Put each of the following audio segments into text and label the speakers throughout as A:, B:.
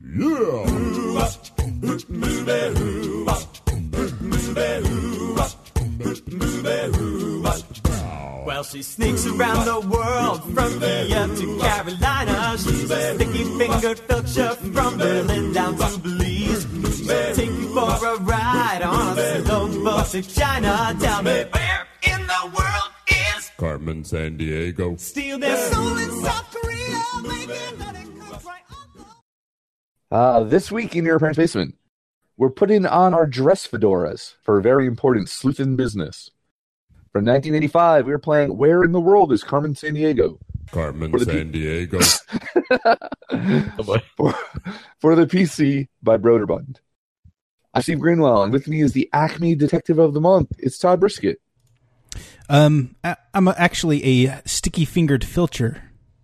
A: Well, she sneaks around the world from Kiev to Carolina. She's a sticky-fingered filcher from Berlin down to Belize. She'll take you for a ride on a slow boat to China. Tell me, where in the world is
B: Carmen Sandiego?
A: Steal their soul in South Korea, making nothing comes right on.
C: This week in Your Parents' Basement, we're putting on our dress fedoras for a very important sleuthin' business. From 1985, we were playing Where in the World is Carmen Sandiego?
B: Carmen Sandiego.
C: For the PC by Broderbund. I'm Steve Greenwell, and with me is the Acme Detective of the Month. It's Todd Brisket.
D: I'm actually a sticky-fingered filcher.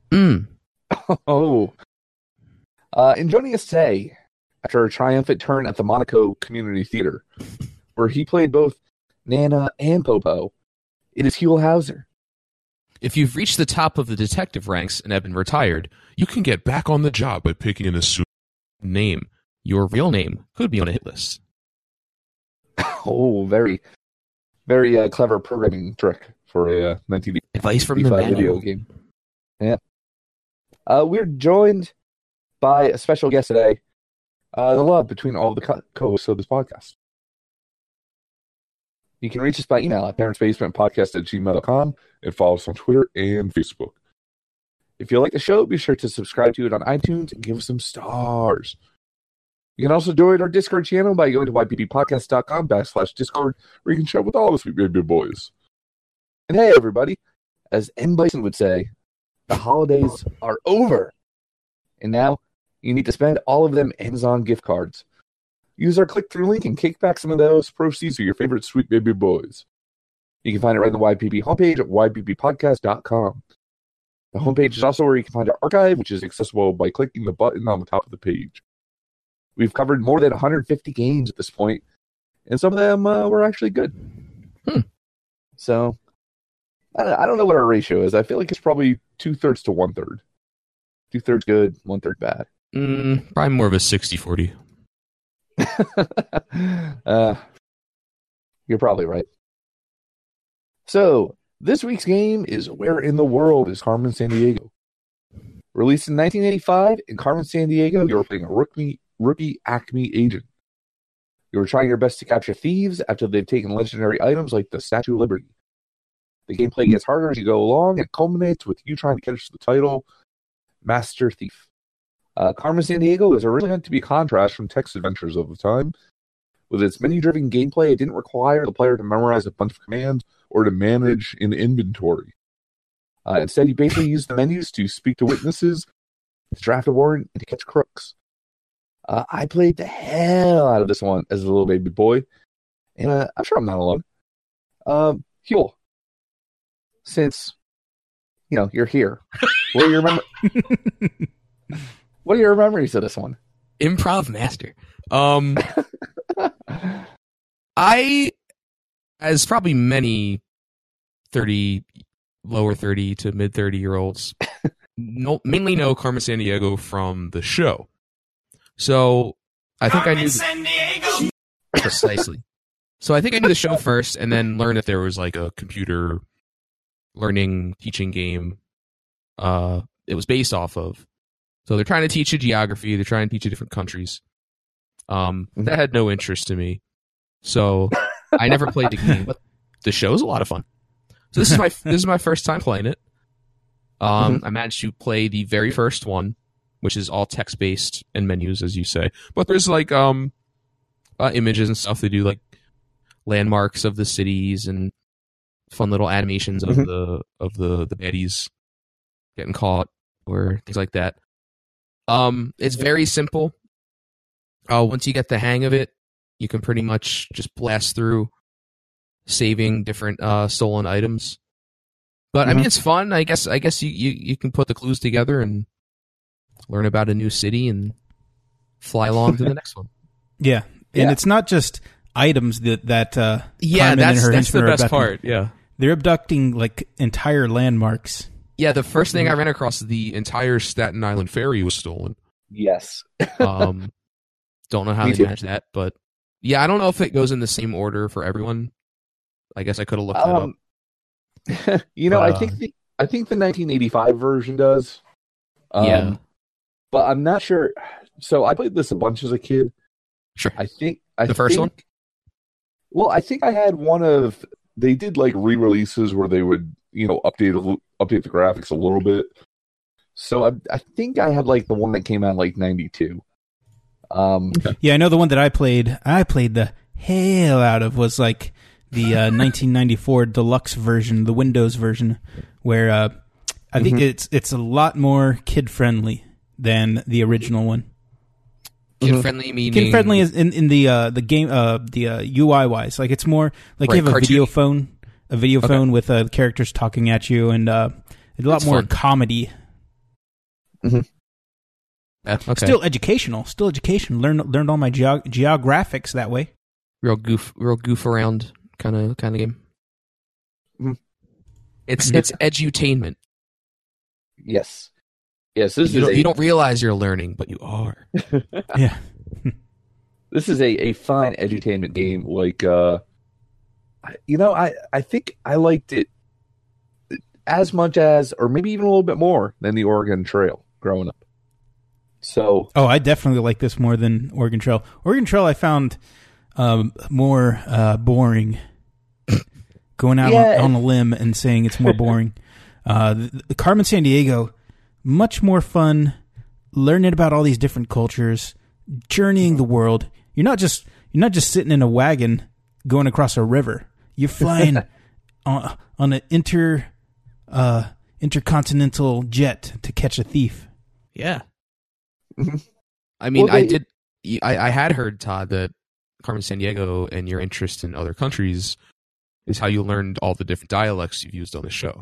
C: Oh. And joining us today, after a triumphant turn at the Monaco Community Theater, where he played both Nana and Popo, it is Huell Hauser.
E: If you've reached the top of the detective ranks and have been retired,
B: You can get back on the job by picking an assumed
E: name. Your real name could be on a hit list.
C: Oh, very, very clever programming trick for a 1985
E: Advice from the
C: video game. Yeah. We're joined by a special guest today, the love between all the co-hosts of this podcast. You can reach us by email at parentsbasementpodcast@gmail.com and follow us on Twitter and Facebook. If you like the show, be sure to subscribe to it on iTunes and give us some stars. You can also join our Discord channel by going to yppodcast.com/Discord, where you can chat with all the sweet baby boys. And hey, everybody, as M. Bison would say, the holidays are over. And now you need to spend all of them Amazon gift cards. Use our click-through link and kick back some of those proceeds to your favorite sweet baby boys. You can find it right on the YPP homepage at yppodcast.com. The homepage is also where you can find our archive, which is accessible by clicking the button on the top of the page. We've covered more than 150 games at this point, and some of them were actually good. So, I don't know what our ratio is. I feel like it's probably 2/3 to 1/3. 2/3 good, 1/3 bad.
E: Probably more of a 60-40.
C: You're probably right. So, this week's game is Where in the World is Carmen Sandiego? Released in 1985, in Carmen Sandiego, you're playing a rookie Acme agent. You were trying your best to capture thieves after they've taken legendary items like the Statue of Liberty. The gameplay gets harder as you go along and culminates with you trying to catch the title Master Thief. Carmen Sandiego is originally meant to be a contrast from text adventures of the time. With its menu-driven gameplay, it didn't require the player to memorize a bunch of commands or to manage an inventory. Instead, you basically use the menus to speak to witnesses, to draft a warrant, and to catch crooks. I played the hell out of this one as a little baby boy, and I'm sure I'm not alone. Huell, since you're here, what are your memories of this one?
E: Improv master. I, as probably many lower 30 to mid 30-year-olds, mainly know Carmen Sandiego from the show. So I think
A: Carmen
E: I knew
A: Sandiego.
E: Precisely. So I think I knew the show first, and then learned that there was like a computer learning teaching game. It was based off of. So they're trying to teach you geography. They're trying to teach you different countries. That had no interest to me. So I never played the game, but the show's a lot of fun. So this is my first time playing it. I managed to play the very first one, which is all text-based and menus, as you say. But there's like images and stuff. They do like landmarks of the cities and fun little animations of the baddies getting caught or things like that. It's very simple. Once you get the hang of it, you can pretty much just blast through saving different stolen items. But I mean, it's fun. I guess you can put the clues together and learn about a new city and fly along to the next one.
D: Yeah, and it's not just items that
E: yeah,
D: Carmen and her
E: that's the
D: henchmen are
E: best
D: abducting.
E: part. Yeah,
D: they're abducting like entire landmarks.
E: yeah. The first thing I ran across, the entire Staten Island ferry was stolen.
C: Yes.
E: Don't know how
C: Me
E: they
C: too.
E: manage that, but yeah, I don't know if it goes in the same order for everyone. I guess I could have looked that up.
C: I
E: But,
C: think the 1985 version does.
E: Yeah.
C: But I'm not sure. So I played this a bunch as a kid.
E: Sure.
C: The
E: first one?
C: Well, I think I had one of. They did like re-releases where they would, update the graphics a little bit. So I think I had like the one that came out in like '92.
D: Yeah, I know the one that I played the hell out of was like the 1994 deluxe version, the Windows version, where I think it's a lot more kid friendly than the original one.
E: Kid friendly meaning
D: Kid friendly is in the game the UI wise, like it's more like you have a video phone with characters talking at you, and a lot more comedy.
E: Mm-hmm. Yeah, okay.
D: Still educational. Learned all my geographics that way.
E: Real goof around kind of game.
C: Mm-hmm.
E: It's edutainment.
C: Yes. Yes,
E: You don't realize you're learning, but you are.
D: Yeah.
C: This is a fine edutainment game. Like, I think I liked it as much as, or maybe even a little bit more than the Oregon Trail growing up. So,
D: I definitely like this more than Oregon Trail. Oregon Trail I found more boring. Going out on a limb and saying it's more boring. The Carmen Sandiego, much more fun. Learning about all these different cultures, journeying the world. You're not just sitting in a wagon going across a river. You're flying on an intercontinental jet to catch a thief.
E: Yeah. I mean, I had heard, Todd, that Carmen Sandiego and your interest in other countries is how you learned all the different dialects you've used on the show.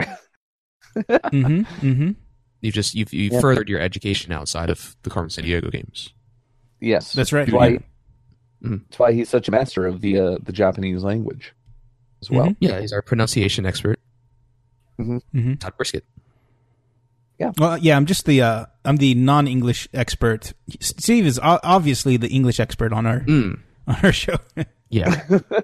E: You've furthered your education outside of the Carmen Sandiego games.
C: Yes,
D: that's right.
C: That's why he's such a master of the Japanese language as well.
E: Yeah, he's our pronunciation expert. Todd Brisket.
C: Yeah.
D: Well, yeah, I'm just the non-English expert. Steve is obviously the English expert on our show.
E: Yeah.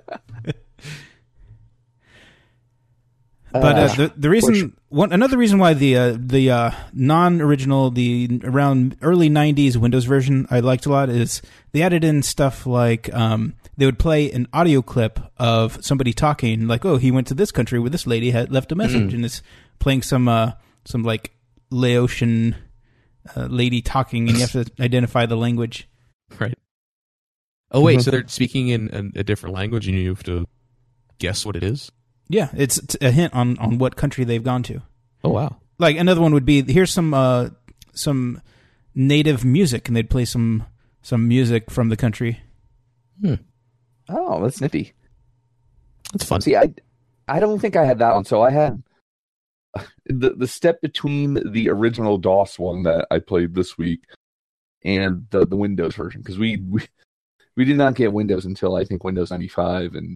D: But the reason, another reason why the non-original, the around early '90s Windows version I liked a lot is they added in stuff like they would play an audio clip of somebody talking, like, oh, he went to this country where this lady had left a message, and it's playing some like Laotian lady talking, and you have to identify the language.
E: Right. Oh wait, so they're speaking in a different language, and you have to guess what it is?
D: Yeah, it's a hint on what country they've gone to.
E: Oh wow!
D: Like another one would be, here's some native music, and they'd play some music from the country.
C: Oh, that's nifty.
E: That's fun.
C: See, I don't think I had that one. So I had the step between the original DOS one that I played this week and the Windows version, because we did not get Windows until I think Windows 95, and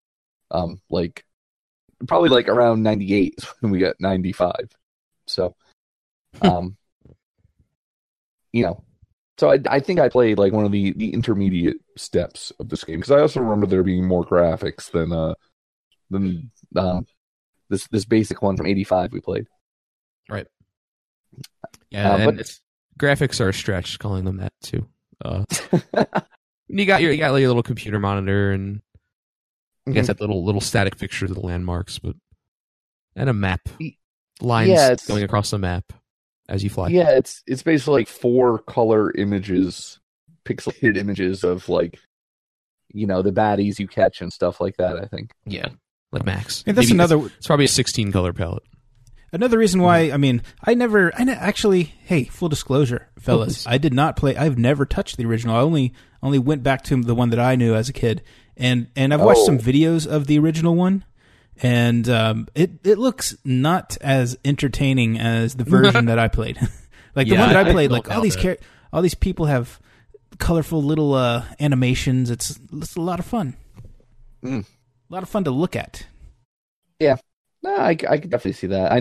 C: probably like around 98 is when we got 95. So, so I think I played like one of the intermediate steps of this game, because I also remember there being more graphics than this basic one from 85 we played.
E: Right. Yeah, and but graphics are a stretch calling them that too. You got your little computer monitor, and I guess that little static pictures of the landmarks, and a map, lines going across the map as you fly.
C: Yeah, it's basically like 4 color images, pixelated images of like, the baddies you catch and stuff like that, I think.
E: Yeah, like Max.
D: And that's
E: it's probably a 16 color palette.
D: Another reason why, actually, hey, full disclosure, fellas, I did not play. I've never touched the original. I only went back to the one that I knew as a kid. And I've watched some videos of the original one, and it looks not as entertaining as the version that I played. Like the one that I played, like all these people have colorful little animations. It's a lot of fun. A lot of fun to look at.
C: Yeah, no, I could definitely see that.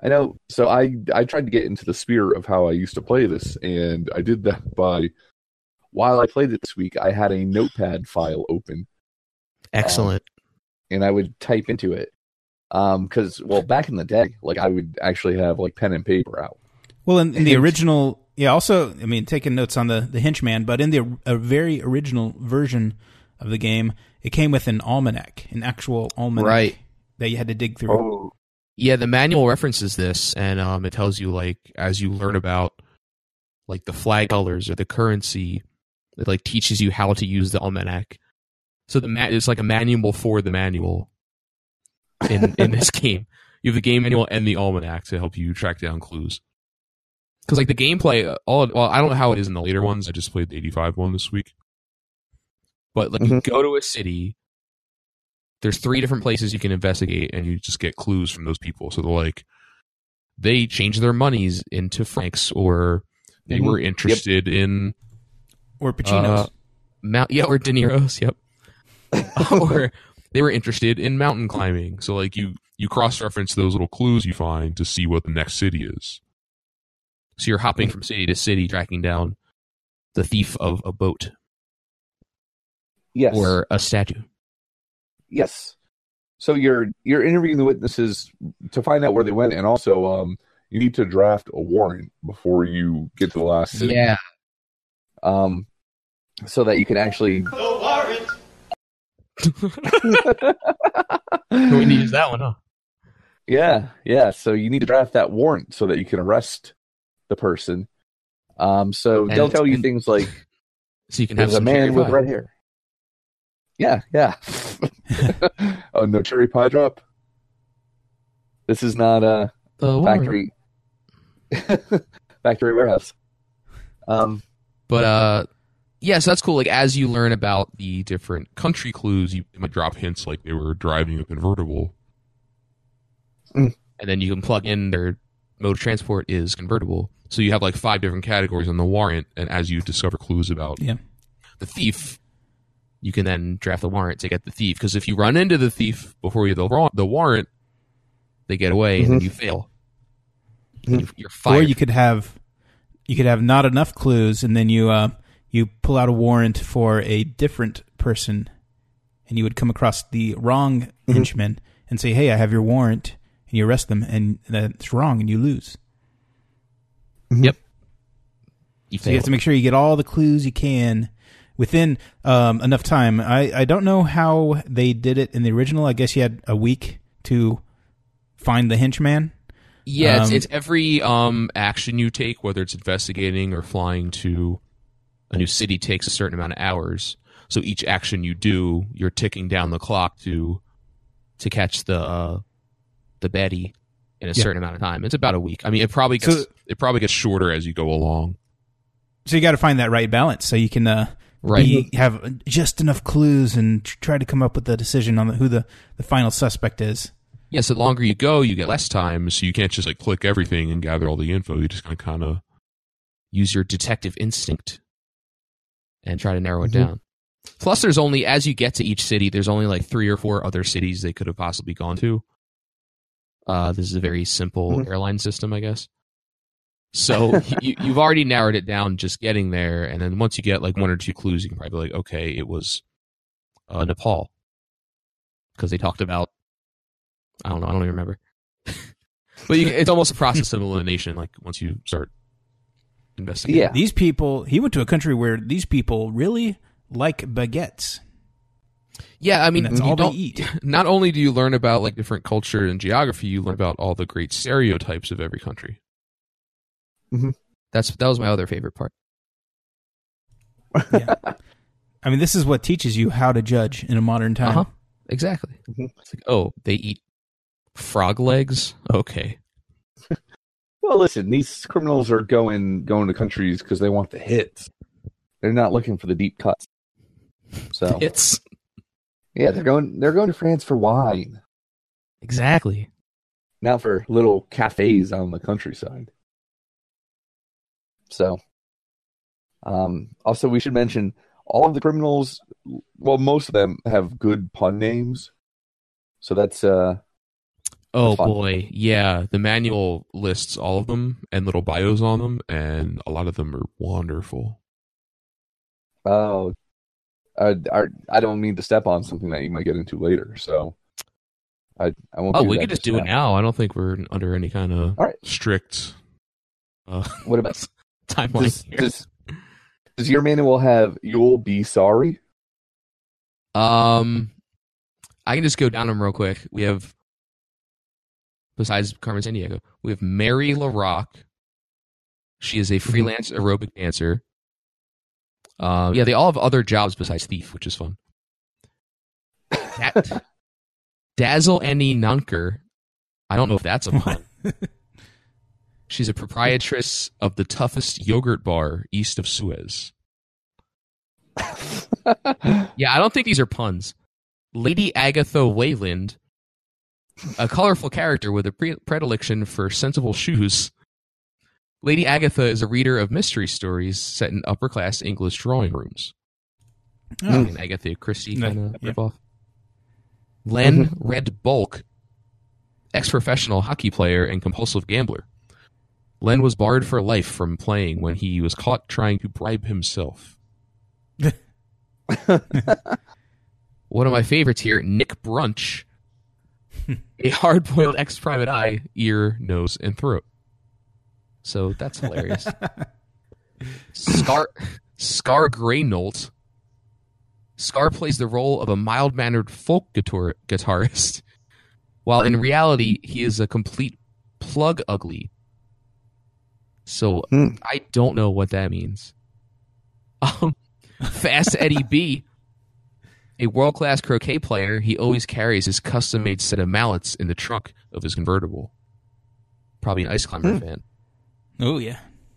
C: I know. So I tried to get into the spirit of how I used to play this, and I did that by, while I played it this week, I had a notepad file open.
E: Excellent.
C: And I would type into it. Because, back in the day, like, I would actually have, like, pen and paper out.
D: Well, in the original, also, I mean, taking notes on the henchman, but in the very original version of the game, it came with an almanac, an actual almanac,
E: right,
D: that you had to dig through.
C: Oh.
E: Yeah, the manual references this, and it tells you, like, as you learn about, like, the flag colors or the currency, it, like, teaches you how to use the almanac. So it's like a manual for the manual in this game. You have the game manual and the almanac to help you track down clues. Because, like, the gameplay, I don't know how it is in the later ones. I just played the 85 one this week. But, like, you go to a city, there's 3 different places you can investigate, and you just get clues from those people. So, they change their monies into francs, or they were interested in...
D: Or Pacinos.
E: Or De Niro's, yep. Or they were interested in mountain climbing. So, like, you cross-reference those little clues you find to see what the next city is. So you're hopping from city to city, tracking down the thief of a boat.
C: Yes.
E: Or a statue.
C: Yes. So you're interviewing the witnesses to find out where they went, and also you need to draft a warrant before you get to the last city.
E: Yeah.
C: So that you can actually...
A: The warrant!
E: We need to use that one, huh?
C: Yeah. So you need to draft that warrant so that you can arrest the person. So they'll tell you things like,
E: so you can have
C: there's a man with red hair. Yeah. Oh, no cherry pie drop. This is not a factory warehouse.
E: But yeah, so that's cool. Like, as you learn about the different country clues, you might drop hints like they were driving a convertible. And then you can plug in their mode of transport is convertible. So you have like 5 different categories on the warrant, and as you discover clues about the thief, you can then draft the warrant to get the thief. Because if you run into the thief before you have the warrant, they get away and then you fail. You're fired.
D: Or you could have not enough clues, and then you pull out a warrant for a different person, and you would come across the wrong henchman and say, "Hey, I have your warrant," and you arrest them, and that's wrong, and you lose.
E: Yep.
D: So you have to make sure you get all the clues you can within enough time. I don't know how they did it in the original. I guess you had a week to find the henchman.
E: Yeah, it's every action you take, whether it's investigating or flying to a new city, takes a certain amount of hours. So each action you do, you're ticking down the clock to catch the baddie in a certain amount of time. It's about a week. I mean, it probably gets shorter as you go along.
D: So you got to find that right balance so you can have just enough clues and try to come up with a decision on who the final suspect is.
E: Yeah, so the longer you go, you get less time, so you can't just like click everything and gather all the info. You just kind of use your detective instinct and try to narrow it down. Plus, there's only, as you get to each city, there's only like 3 or 4 other cities they could have possibly gone to. This is a very simple airline system, I guess. So you've already narrowed it down just getting there, and then once you get like 1 or 2 clues, you can probably be like, okay, it was Nepal. Because they talked about, I don't even remember. But it's almost a process of elimination, like once you start investigating.
D: Yeah. These people, he went to a country where these people really like baguettes.
E: Yeah, I mean,
D: that's all they eat.
E: Not only do you learn about like different culture and geography, you learn about all the great stereotypes of every country. That was my other favorite part.
D: Yeah. I mean, this is what teaches you how to judge in a modern time.
E: Exactly. It's like, oh, they eat frog legs? Okay.
C: Well, listen, these criminals are going to countries because they want the hits. They're not looking for the deep cuts. So
E: hits.
C: Yeah, they're going to France for wine.
E: Exactly.
C: Not for little cafes on the countryside. So, also we should mention all of the criminals. Well, most of them have good pun names. So that's
E: Oh
C: fun.
E: boy, yeah. The manual lists all of them and little bios on them, and a lot of them are wonderful.
C: Oh, I don't mean to step on something that you might get into later, so I won't.
E: Oh,
C: do
E: we
C: that
E: could just
C: just
E: do it now. I don't think we're under any kind of
C: All right.
E: strict
C: What about
E: timeline here.
C: does your manual have "You'll be sorry"?
E: I can just go down them real quick. We have, besides Carmen Sandiego, we have Mary LaRock. She is a freelance aerobic dancer. Yeah, they all have other jobs besides thief, which is fun. Dazzle Annie Nunker. I don't know if that's a pun. She's a proprietress of the toughest yogurt bar east of Suez. Yeah, I don't think these are puns. Lady Agatha Wayland, a colorful character with a predilection for sensible shoes. Lady Agatha is a reader of mystery stories set in upper-class English drawing rooms.
D: Oh.
E: An Agatha Christie
D: No,
E: kind of
D: yeah.
E: ripoff. Len Red Bulk, ex-professional hockey player and compulsive gambler. Len was barred for life from playing when he was caught trying to bribe himself. One of my favorites here, Nick Brunch, a hard-boiled ex-private eye, ear, nose, and throat. So that's hilarious. Scar Greynolt. Scar plays the role of a mild-mannered folk guitarist, while in reality he is a complete plug ugly. So I don't know what that means. Fast Eddie B, a world-class croquet player, he always carries his custom-made set of mallets in the trunk of his convertible. Probably an Ice Climber fan.
D: Oh, yeah.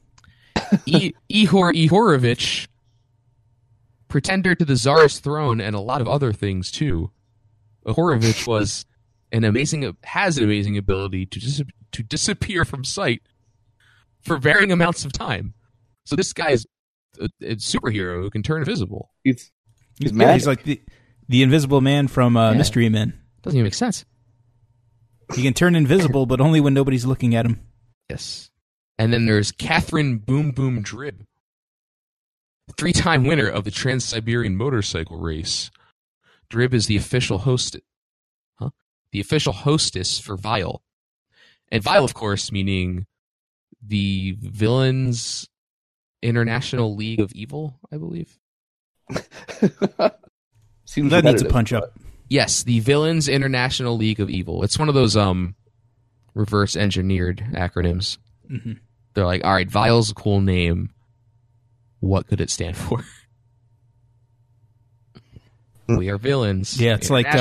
E: Ihor Ihorovich, pretender to the Tsar's throne and a lot of other things too. Ihorovich has an amazing ability to disappear from sight for varying amounts of time. So this guy is a superhero who can turn invisible.
C: He's
D: He's
C: magic.
D: like the Invisible Man from Mystery Men.
E: Doesn't even make sense.
D: He can turn invisible, but only when nobody's looking at him.
E: Yes. And then there's Catherine Boom Boom Drib, 3-time winner of the Trans-Siberian motorcycle race. Drib is the official hostess for Vile. And Vile, of course, meaning the Villains International League of Evil, I believe.
C: Seems
D: That needs a
C: repetitive,
D: punch up.
E: Yes, the Villains International League of Evil. It's one of those reverse engineered acronyms.
D: Mm-hmm.
E: They're like, all right, Vile's a cool name. What could it stand for? We are villains.
D: Yeah, it's like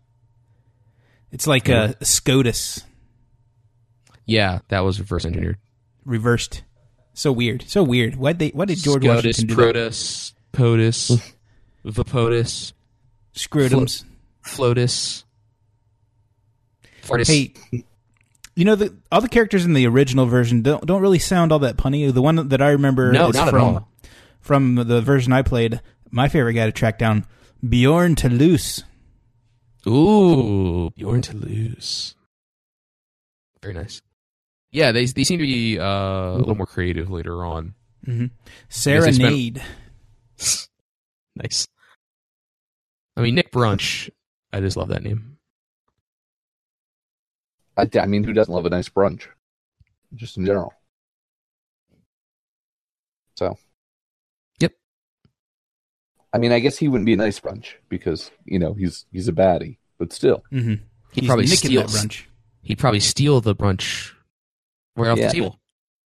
D: SCOTUS
E: yeah, that was reverse engineered.
D: reversed. So weird. So weird. Why did George Washington do that?
E: Protus, POTUS, Vapotus,
D: Scrotums.
E: Flotus, Fortis.
D: Hey, you know, all the characters in the original version don't really sound all that punny. The one that I remember
E: No,
D: is
E: not at all.
D: from the version I played, my favorite guy to track down, Bjorn Toulouse.
E: Ooh, Bjorn Toulouse. Very nice. Yeah, they seem to be a little more creative later on.
D: Mm-hmm.
E: they spent-
D: Serenade.
E: Nice. I mean, Nick Brunch. I just love that name.
C: I mean, who doesn't love a nice brunch? Just in general. So.
E: Yep.
C: I mean, I guess he wouldn't be a nice brunch because, you know, he's a baddie, but still.
D: Mm-hmm.
E: He'd probably
D: nicking
E: steal
D: that brunch.
E: He'd probably steal the brunch right off
C: Yeah.
E: the table.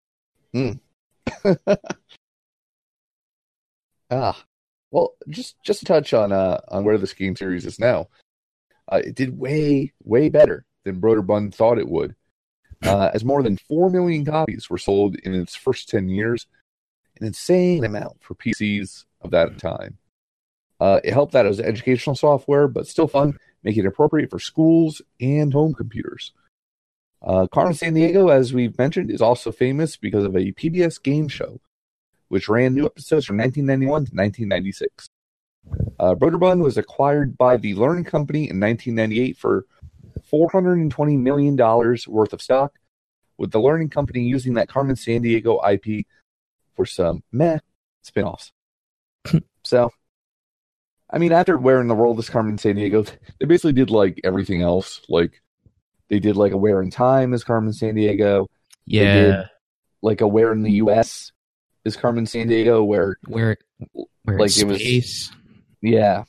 C: Well, just to touch on where this game series is now. It did way better than Broderbund thought it would, as more than 4 million copies were sold in its first 10 years, an insane amount for PCs of that time. It helped that it was educational software, but still fun, making it appropriate for schools and home computers. Carmen Sandiego, as we've mentioned, is also famous because of a PBS game show, which ran new episodes from 1991 to 1996. Broderbund was acquired by the Learning Company in 1998 for $420 million worth of stock, with the learning company using that Carmen Sandiego IP for some spin-offs. So, I mean, after Where in the World is Carmen Sandiego, they basically did like everything else. Like, they did like a Where in Time as Carmen Sandiego.
E: Yeah.
C: They did like a Where in the U.S. is Carmen Sandiego, where
E: like
C: it was, yeah.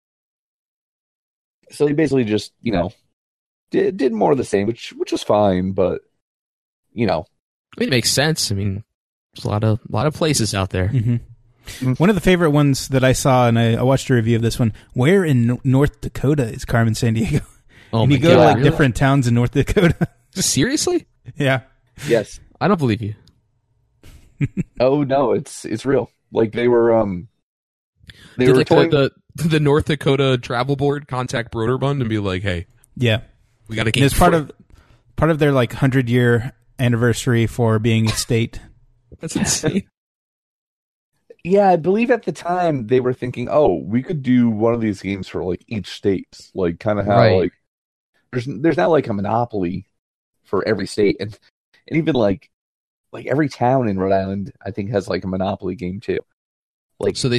C: So they basically just, did more of the same, which was fine, but
E: I mean, it makes sense. I mean, there's a lot of places out there.
D: Mm-hmm. One of the favorite ones that I saw, and I watched a review of this one, Where in North Dakota is Carmen Sandiego?
E: Oh,
D: and you go to like different towns in North Dakota.
E: Seriously?
D: Yeah.
C: Yes.
E: I don't believe you.
C: Oh no, it's real. Like they were
E: Did like the North Dakota Travel Board contact Broderbund and be like, "Hey,
D: yeah,
E: we got to get."
D: It's part of their like 100-year anniversary for being a state.
E: That's insane.
C: Yeah, I believe at the time they were thinking, "Oh, we could do one of these games for like each state, like kind of how like there's not like a monopoly for every state, and even like every town in Rhode Island, I think, has like a Monopoly game too. Like,
E: so they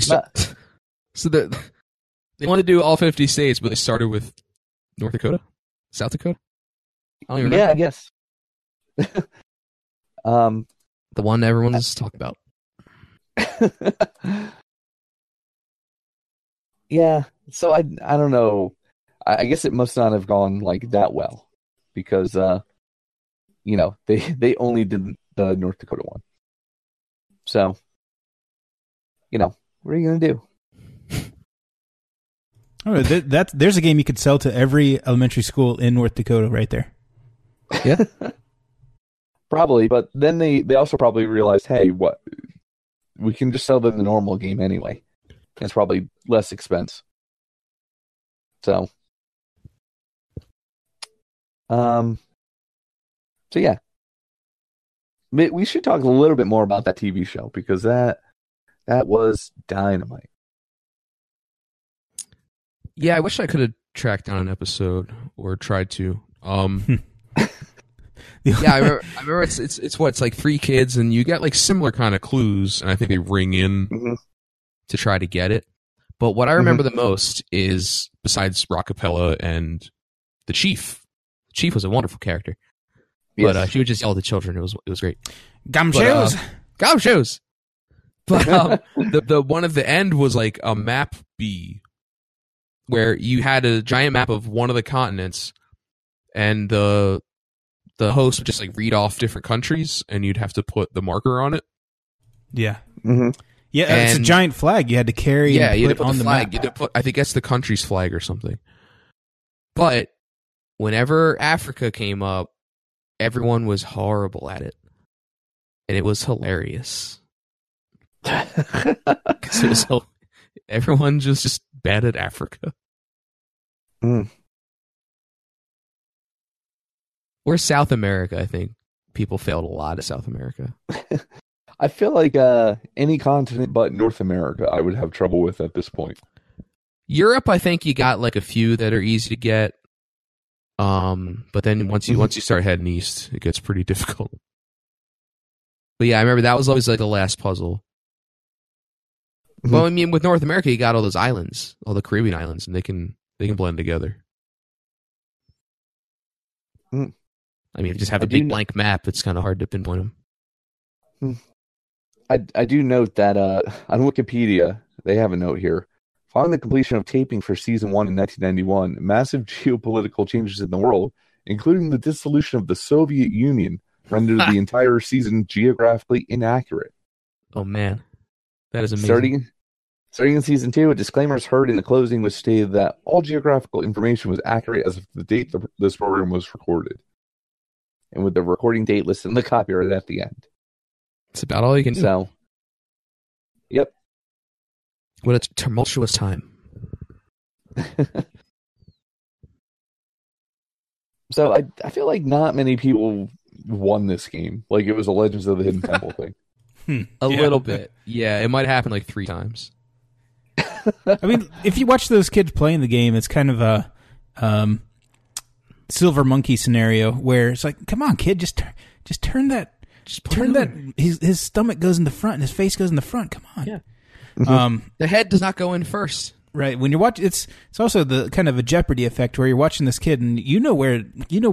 E: they want to do all 50 states, but they started with North Dakota, South Dakota. I don't even remember.
C: Yeah, I guess.
E: The one everyone's talking about.
C: Yeah, so I don't know. I guess it must not have gone like that well because they only did the North Dakota one. So, what are you gonna do?
D: Oh, there's a game you could sell to every elementary school in North Dakota right there.
E: Yeah.
C: Probably, but then they also probably realized, hey, what? We can just sell them the normal game anyway. It's probably less expense. So, so yeah. We should talk a little bit more about that TV show because that was dynamite.
E: Yeah, I wish I could have tracked down an episode or tried to. Yeah, I remember it's like 3 kids and you get like similar kind of clues, and I think they ring in to try to get it. But what I remember the most is, besides Rockapella and the Chief. The Chief was a wonderful character.
C: Yes.
E: But she would just yell at the children. It was great.
D: Gumshoes!
E: Gumshoes! But the one at the end was like a map bee, where you had a giant map of one of the continents, and the host would just like read off different countries, and you'd have to put the marker on it.
D: Yeah.
C: Mm-hmm.
D: Yeah, it's a giant flag you had to carry.
E: Yeah,
D: and
E: you had
D: put
E: to put
D: on
E: the flag. You had to put, I think that's the country's flag or something. But whenever Africa came up, everyone was horrible at it, and it was hilarious. Everyone just bad at Africa. Or South America, I think. People failed a lot at South America.
C: I feel like any continent but North America I would have trouble with at this point.
E: Europe, I think you got like a few that are easy to get. But then once you start heading east, it gets pretty difficult. But yeah, I remember that was always like the last puzzle. Well, I mean, with North America, you got all those islands, all the Caribbean islands, and they can blend together. I mean, if you just have a big blank map, it's kind of hard to pinpoint them.
C: I do note that on Wikipedia, they have a note here. Following the completion of taping for Season 1 in 1991, massive geopolitical changes in the world, including the dissolution of the Soviet Union, rendered the entire season geographically inaccurate.
E: Oh, man. That is amazing.
C: Starting in Season 2, a disclaimer is heard in the closing which stated that all geographical information was accurate as of the date this program was recorded. And with the recording date listed in the copyright at the end.
E: It's about all you can do.
C: So, yep.
E: What a tumultuous time.
C: So I feel like not many people won this game. Like it was a Legends of the Hidden Temple thing.
E: A little bit. Yeah, it might happen like 3 times.
D: I mean, if you watch those kids playing the game, it's kind of a Silver Monkey scenario where it's like, come on, kid, just turn that. Just turn that. His stomach goes in the front and his face goes in the front. Come on.
E: Yeah. The head does not go in first.
D: Right. When you're watching, it's also the kind of a Jeopardy effect where you're watching this kid and you know where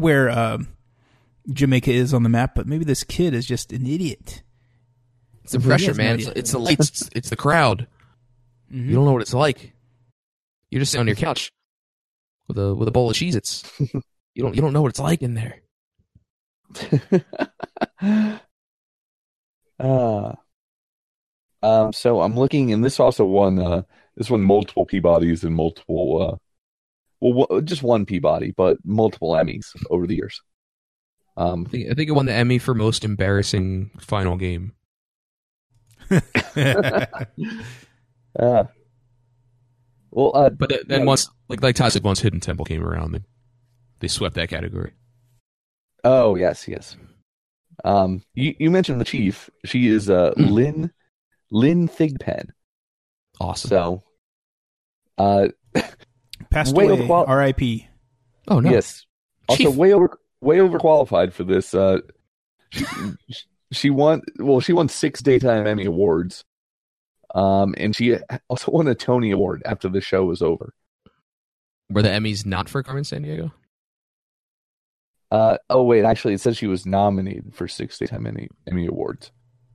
D: Jamaica is on the map, but maybe this kid is just an idiot.
E: It's the pressure, man. It's the lights. It's the crowd. Mm-hmm. You don't know what it's like. You're just sitting on your couch with a bowl of Cheez-Its. You don't know what it's like in there.
C: So I'm looking, and this also won multiple Peabodys and multiple just one Peabody, but multiple Emmys over the years.
E: I think it won the Emmy for most embarrassing final game. But then once, like Todd said, once Hidden Temple came around, they swept that category.
C: Oh yes. You mentioned the chief. She is Lynn Thigpen.
E: Awesome.
C: So,
D: passed away. R.I.P.
E: Oh no.
C: Yes. Also,
E: Chief.
C: way overqualified for this. She won 6 Daytime Emmy Awards. And she also won a Tony Award after the show was over.
E: Were the Emmys not for Carmen Sandiego?
C: Oh wait, actually, it says she was nominated for 6 Daytime Emmy Awards.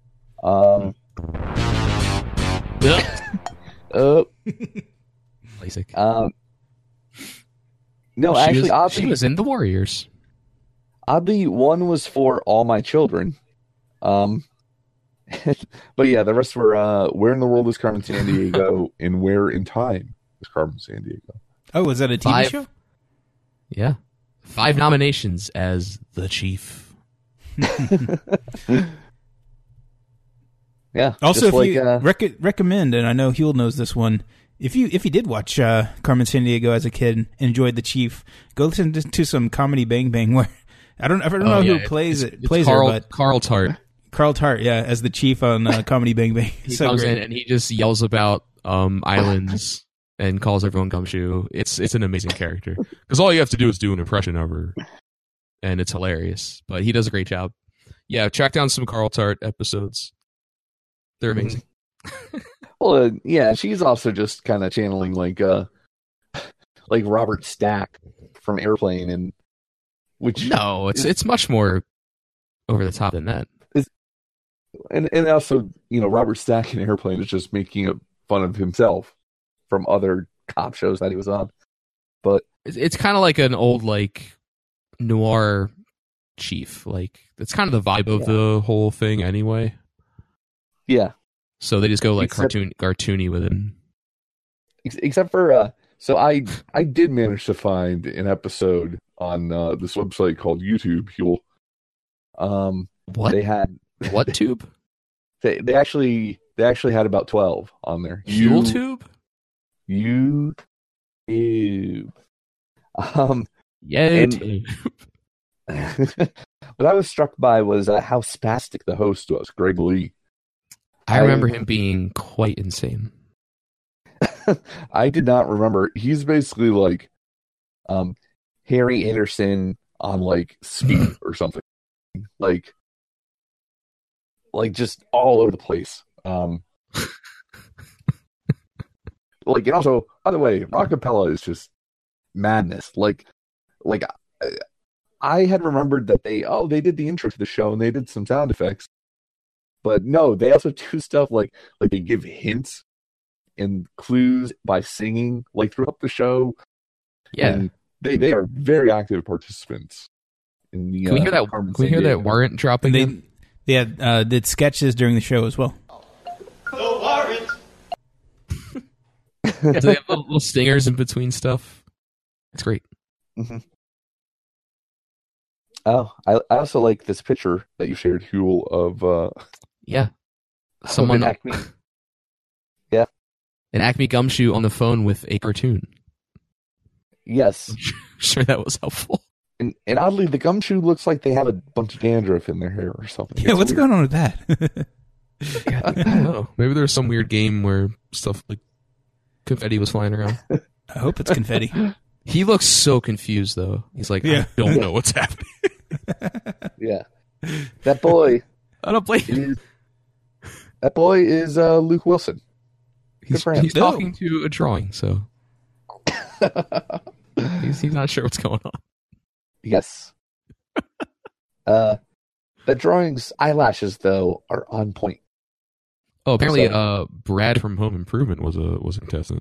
E: Basic.
C: No, actually,
E: she was in The Warriors.
C: Oddly, one was for All My Children. But yeah, the rest were Where in the World is Carmen Sandiego and Where in Time is Carmen Sandiego.
D: Oh, was that a TV show?
E: Yeah. 5 nominations as the chief.
C: Yeah.
D: Also, if you recommend, and I know Huel knows this one, if you did watch Carmen Sandiego as a kid and enjoyed the chief, go listen to some Comedy Bang Bang where I don't know who plays her, but
E: Carl Tart.
D: Carl Tart, yeah, as the chief on Comedy Bang Bang.
E: He comes in and he just yells about islands and calls everyone gumshoe. It's an amazing character because all you have to do is do an impression of her, and it's hilarious. But he does a great job. Yeah, track down some Carl Tart episodes. They're amazing.
C: Well, yeah, she's also just kind of channeling like Robert Stack from Airplane, and which
E: it's much more over the top than that.
C: And also, Robert Stack in Airplane is just making fun of himself from other cop shows that he was on. But
E: it's kind of like an old noir chief. Like it's kind of the vibe of the whole thing anyway.
C: Yeah. So
E: they just go cartoony with it.
C: Except for so I did manage to find an episode on this website called YouTube.
E: What
C: they had?
E: What tube?
C: They actually had about 12 on there.
E: YouTube.
C: Yeah. What I was struck by was how spastic the host was, Greg Lee.
E: I remember him being quite insane.
C: I did not remember. He's basically like Harry Anderson on speed or something. Like just all over the place. And also, by the way, Rockapella is just madness. I had remembered that they did the intro to the show and they did some sound effects. But no, they also do stuff like they give hints and clues by singing throughout the show.
E: Yeah.
C: And they are very active participants in the
E: Can we hear that warrant dropping?
D: They did sketches during the show as well.
A: The warrant.
E: Yeah, so they have little stingers in between stuff. It's great.
C: Mm-hmm. Oh, I also like this picture that you shared, Huel, of
E: someone
C: Acme. Yeah,
E: an Acme Gumshoe on the phone with a cartoon.
C: Yes,
E: I'm sure that was helpful.
C: And oddly, the Gumshoe looks like they have a bunch of dandruff in their hair or something.
D: Yeah, what's going on with that?
E: I don't know. Maybe there's some weird game where stuff like confetti was flying around.
D: I hope it's confetti.
E: He looks so confused, though. He's like, I don't know what's happening.
C: Yeah. That boy.
E: I don't blame him.
C: That boy is Luke Wilson. Good for him.
E: He's talking to a drawing, so he's not sure what's going on.
C: Yes. The drawing's eyelashes, though, are on point.
E: Oh, apparently, Brad from Home Improvement was a contestant.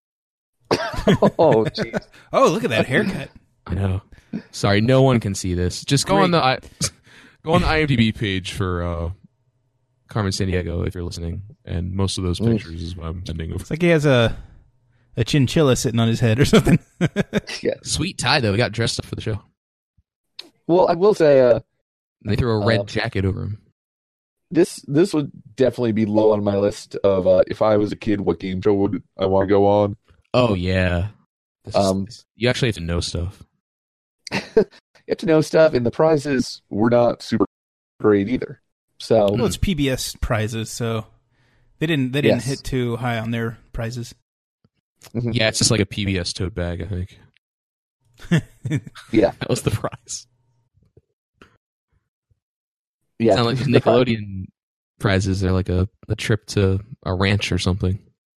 C: Oh, jeez.
D: Oh, look at that haircut.
E: I know. Sorry, no one can see this. Just go on the IMDb page for Carmen Sandiego if you're listening, and most of those pictures is what I'm sending over.
D: It's like he has a chinchilla sitting on his head or something.
C: Yeah.
E: Sweet tie though. He got dressed up for the show.
C: Well, I will say,
E: And they threw a red jacket over him.
C: this would definitely be low on my list of if I was a kid, what game show would I want to go on?
E: Oh yeah. You actually have to know stuff.
C: You have to know stuff, and the prizes were not super great either. So
D: Well, it's PBS prizes, so they didn't
C: Yes.
D: hit too high on their prizes.
E: Yeah, it's just like a PBS tote bag, I think.
C: yeah,
E: That was the prize.
C: yeah.
E: Sound like Nickelodeon prizes. They're like a trip to a ranch or something.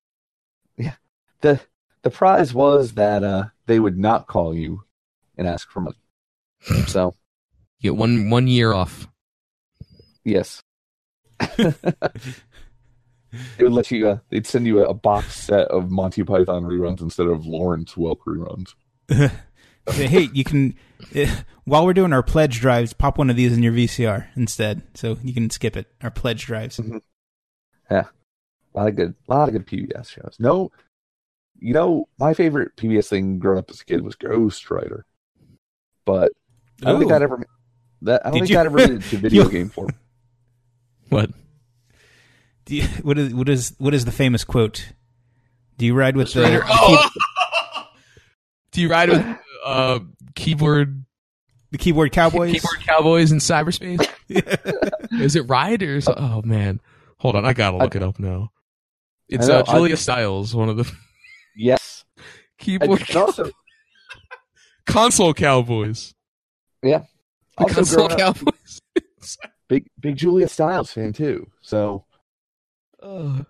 C: The prize was that they would not call you and ask for money. So
E: You get one year off.
C: yes, they would let you. They'd send you a box set of Monty Python reruns instead of Lawrence Welk reruns.
D: Hey, you can while we're doing our pledge drives, pop one of these in your VCR instead, so you can skip it. Our pledge drives.
C: Yeah, a lot of good PBS shows. No, you know, my favorite PBS thing growing up as a kid was Ghost Rider, but I don't think that ever made it to video game form.
E: What?
D: What is the famous quote? Do you ride with
E: Rider. Do you ride with keyboard
D: cowboys?
E: Keyboard cowboys in cyberspace? Is it Ride or is it, oh man, hold on, I gotta look it up now. It's Julia Stiles, one of the
C: Yes,
E: keyboard
C: and also
E: console cowboys.
C: yeah,
E: The
C: also
E: console
C: growing up,
E: cowboys.
C: big Julia Stiles fan too. So
E: Oh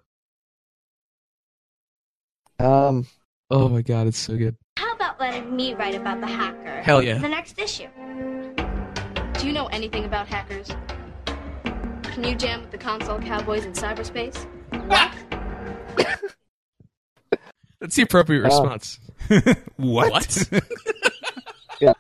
E: my god, it's so good.
F: How about letting me write about the hacker?
E: Hell yeah.
F: The next issue.
G: Do you know anything about hackers? Can you jam with the console cowboys in cyberspace?
F: What?
E: That's the appropriate response.
D: What?
C: yeah.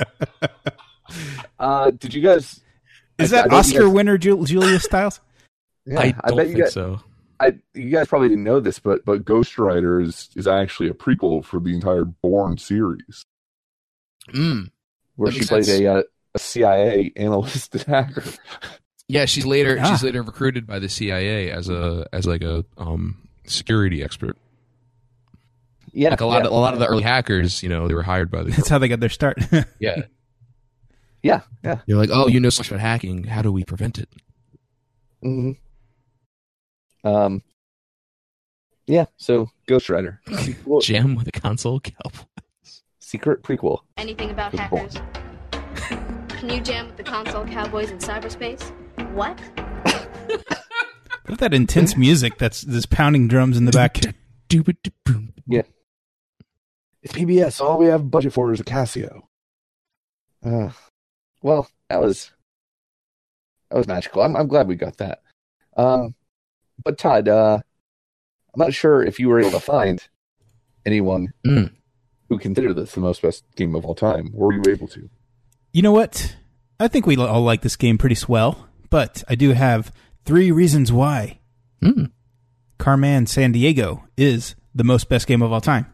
C: Did you guys?
D: Is that
C: I bet
D: Oscar winner Julia Stiles?
C: Yeah,
E: I don't
C: bet
E: think
C: you guys,
E: so.
C: you guys probably didn't know this, but Ghost Rider is actually a prequel for the entire Bourne series,
E: Mm.
C: where
E: That
C: she
E: makes
C: plays
E: sense.
C: a CIA analyst and hacker.
E: Yeah, she's later recruited by the CIA as a security expert.
C: Yeah,
E: Like a lot of the early hackers, they were hired by the
D: That's how they got their start.
E: yeah.
C: yeah.
E: You're like, oh, you know so much about hacking. How do we prevent it?
C: Mm-hmm. Yeah. So Ghost Rider,
E: Jam with a console cowboy.
C: secret prequel.
G: Anything about
C: Good
G: hackers? Can you jam with the console cowboys in cyberspace?
F: What?
D: Look at that intense music. There's pounding drums in the back.
C: Yeah. It's PBS. All we have budget for is a Casio. Well, that was magical. I'm glad we got that. But Todd, I'm not sure if you were able to find anyone who considered this the most best game of all time. Were you able to?
D: You know what? I think we all like this game pretty swell, but I do have 3 reasons why Carmen Sandiego is the most best game of all time.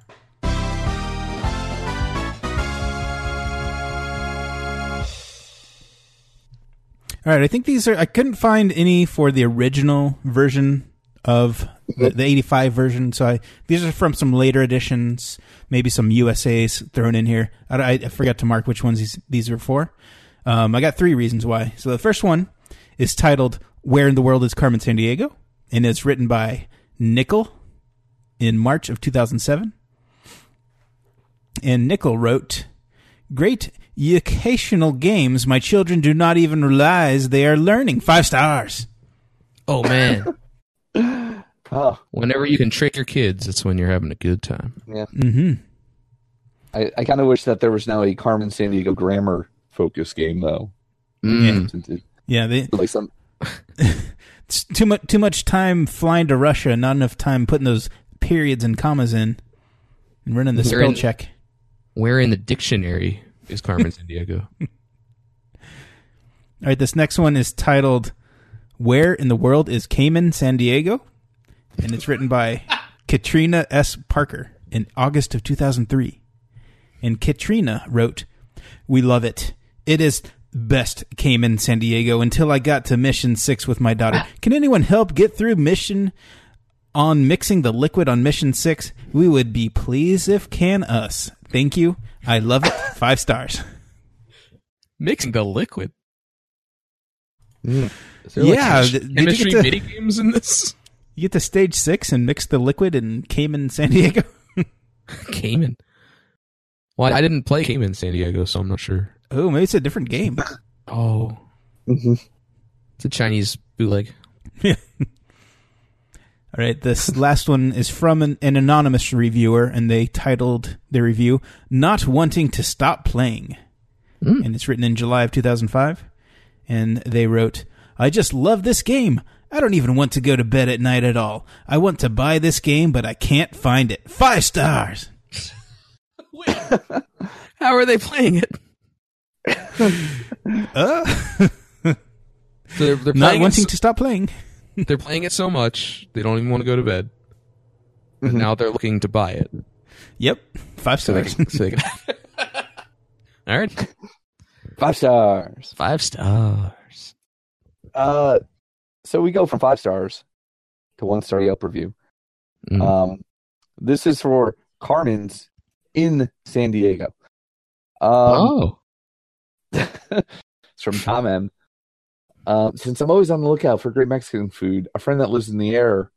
D: All right, I think I couldn't find any for the original version of the 85 version, so these are from some later editions, maybe some USAs thrown in here. I forgot to mark which ones these are for. I got 3 reasons why. So the first one is titled Where in the World is Carmen Sandiego? And it's written by Nickel in March of 2007. And Nickel wrote, great educational games my children do not even realize they are learning. 5 stars.
E: Oh, man.
C: Oh,
E: Whenever you can trick your kids, that's when you're having a good time.
C: yeah.
D: Mm-hmm.
C: I kind of wish that there was now a Carmen Sandiego grammar focus game though.
E: Mm.
D: Yeah,
C: Like some
D: it's too much time flying to Russia, not enough time putting those periods and commas in and running the spell check.
E: Where in the dictionary is Carmen Sandiego?
D: All right, this next one is titled Where in the World is Cayman Sandiego? And it's written by Katrina S. Parker in August of 2003. And Katrina wrote, we love it. It is best Cayman Sandiego until I got to Mission 6 with my daughter. Can anyone help get through mission on mixing the liquid on Mission 6? We would be pleased if can us. Thank you. I love it. 5 stars.
E: Mixing the liquid.
C: Mm.
E: Is there
D: Yeah,
E: like
D: did you
E: chemistry
D: get to-
E: mini games in this?
D: You get to stage 6 and mix the liquid in Cayman Sandiego?
E: Cayman. Well, I didn't play Cayman Sandiego, so I'm not sure.
D: Oh, maybe it's a different game.
E: Oh.
C: Mm-hmm.
E: It's a Chinese bootleg.
D: All right, this last one is from an anonymous reviewer, and they titled their review, Not Wanting to Stop Playing. And it's written in July of 2005. And they wrote, I just love this game. I don't even want to go to bed at night at all. I want to buy this game, but I can't find it. 5 stars.
E: How are they playing it? So they're
D: Not
E: playing
D: wanting
E: it,
D: to stop playing.
E: they're playing it so much they don't even want to go to bed. And now they're looking to buy it.
D: Yep, 5
E: So they
D: stars.
E: can, all right.
C: 5 stars.
E: 5 stars.
C: So we go from 5 stars to 1-star Yelp review.
E: Mm.
C: This is for Carmen's in San Diego.
E: Oh.
C: It's from Tom M. Since I'm always on the lookout for great Mexican food, a friend that lives in the air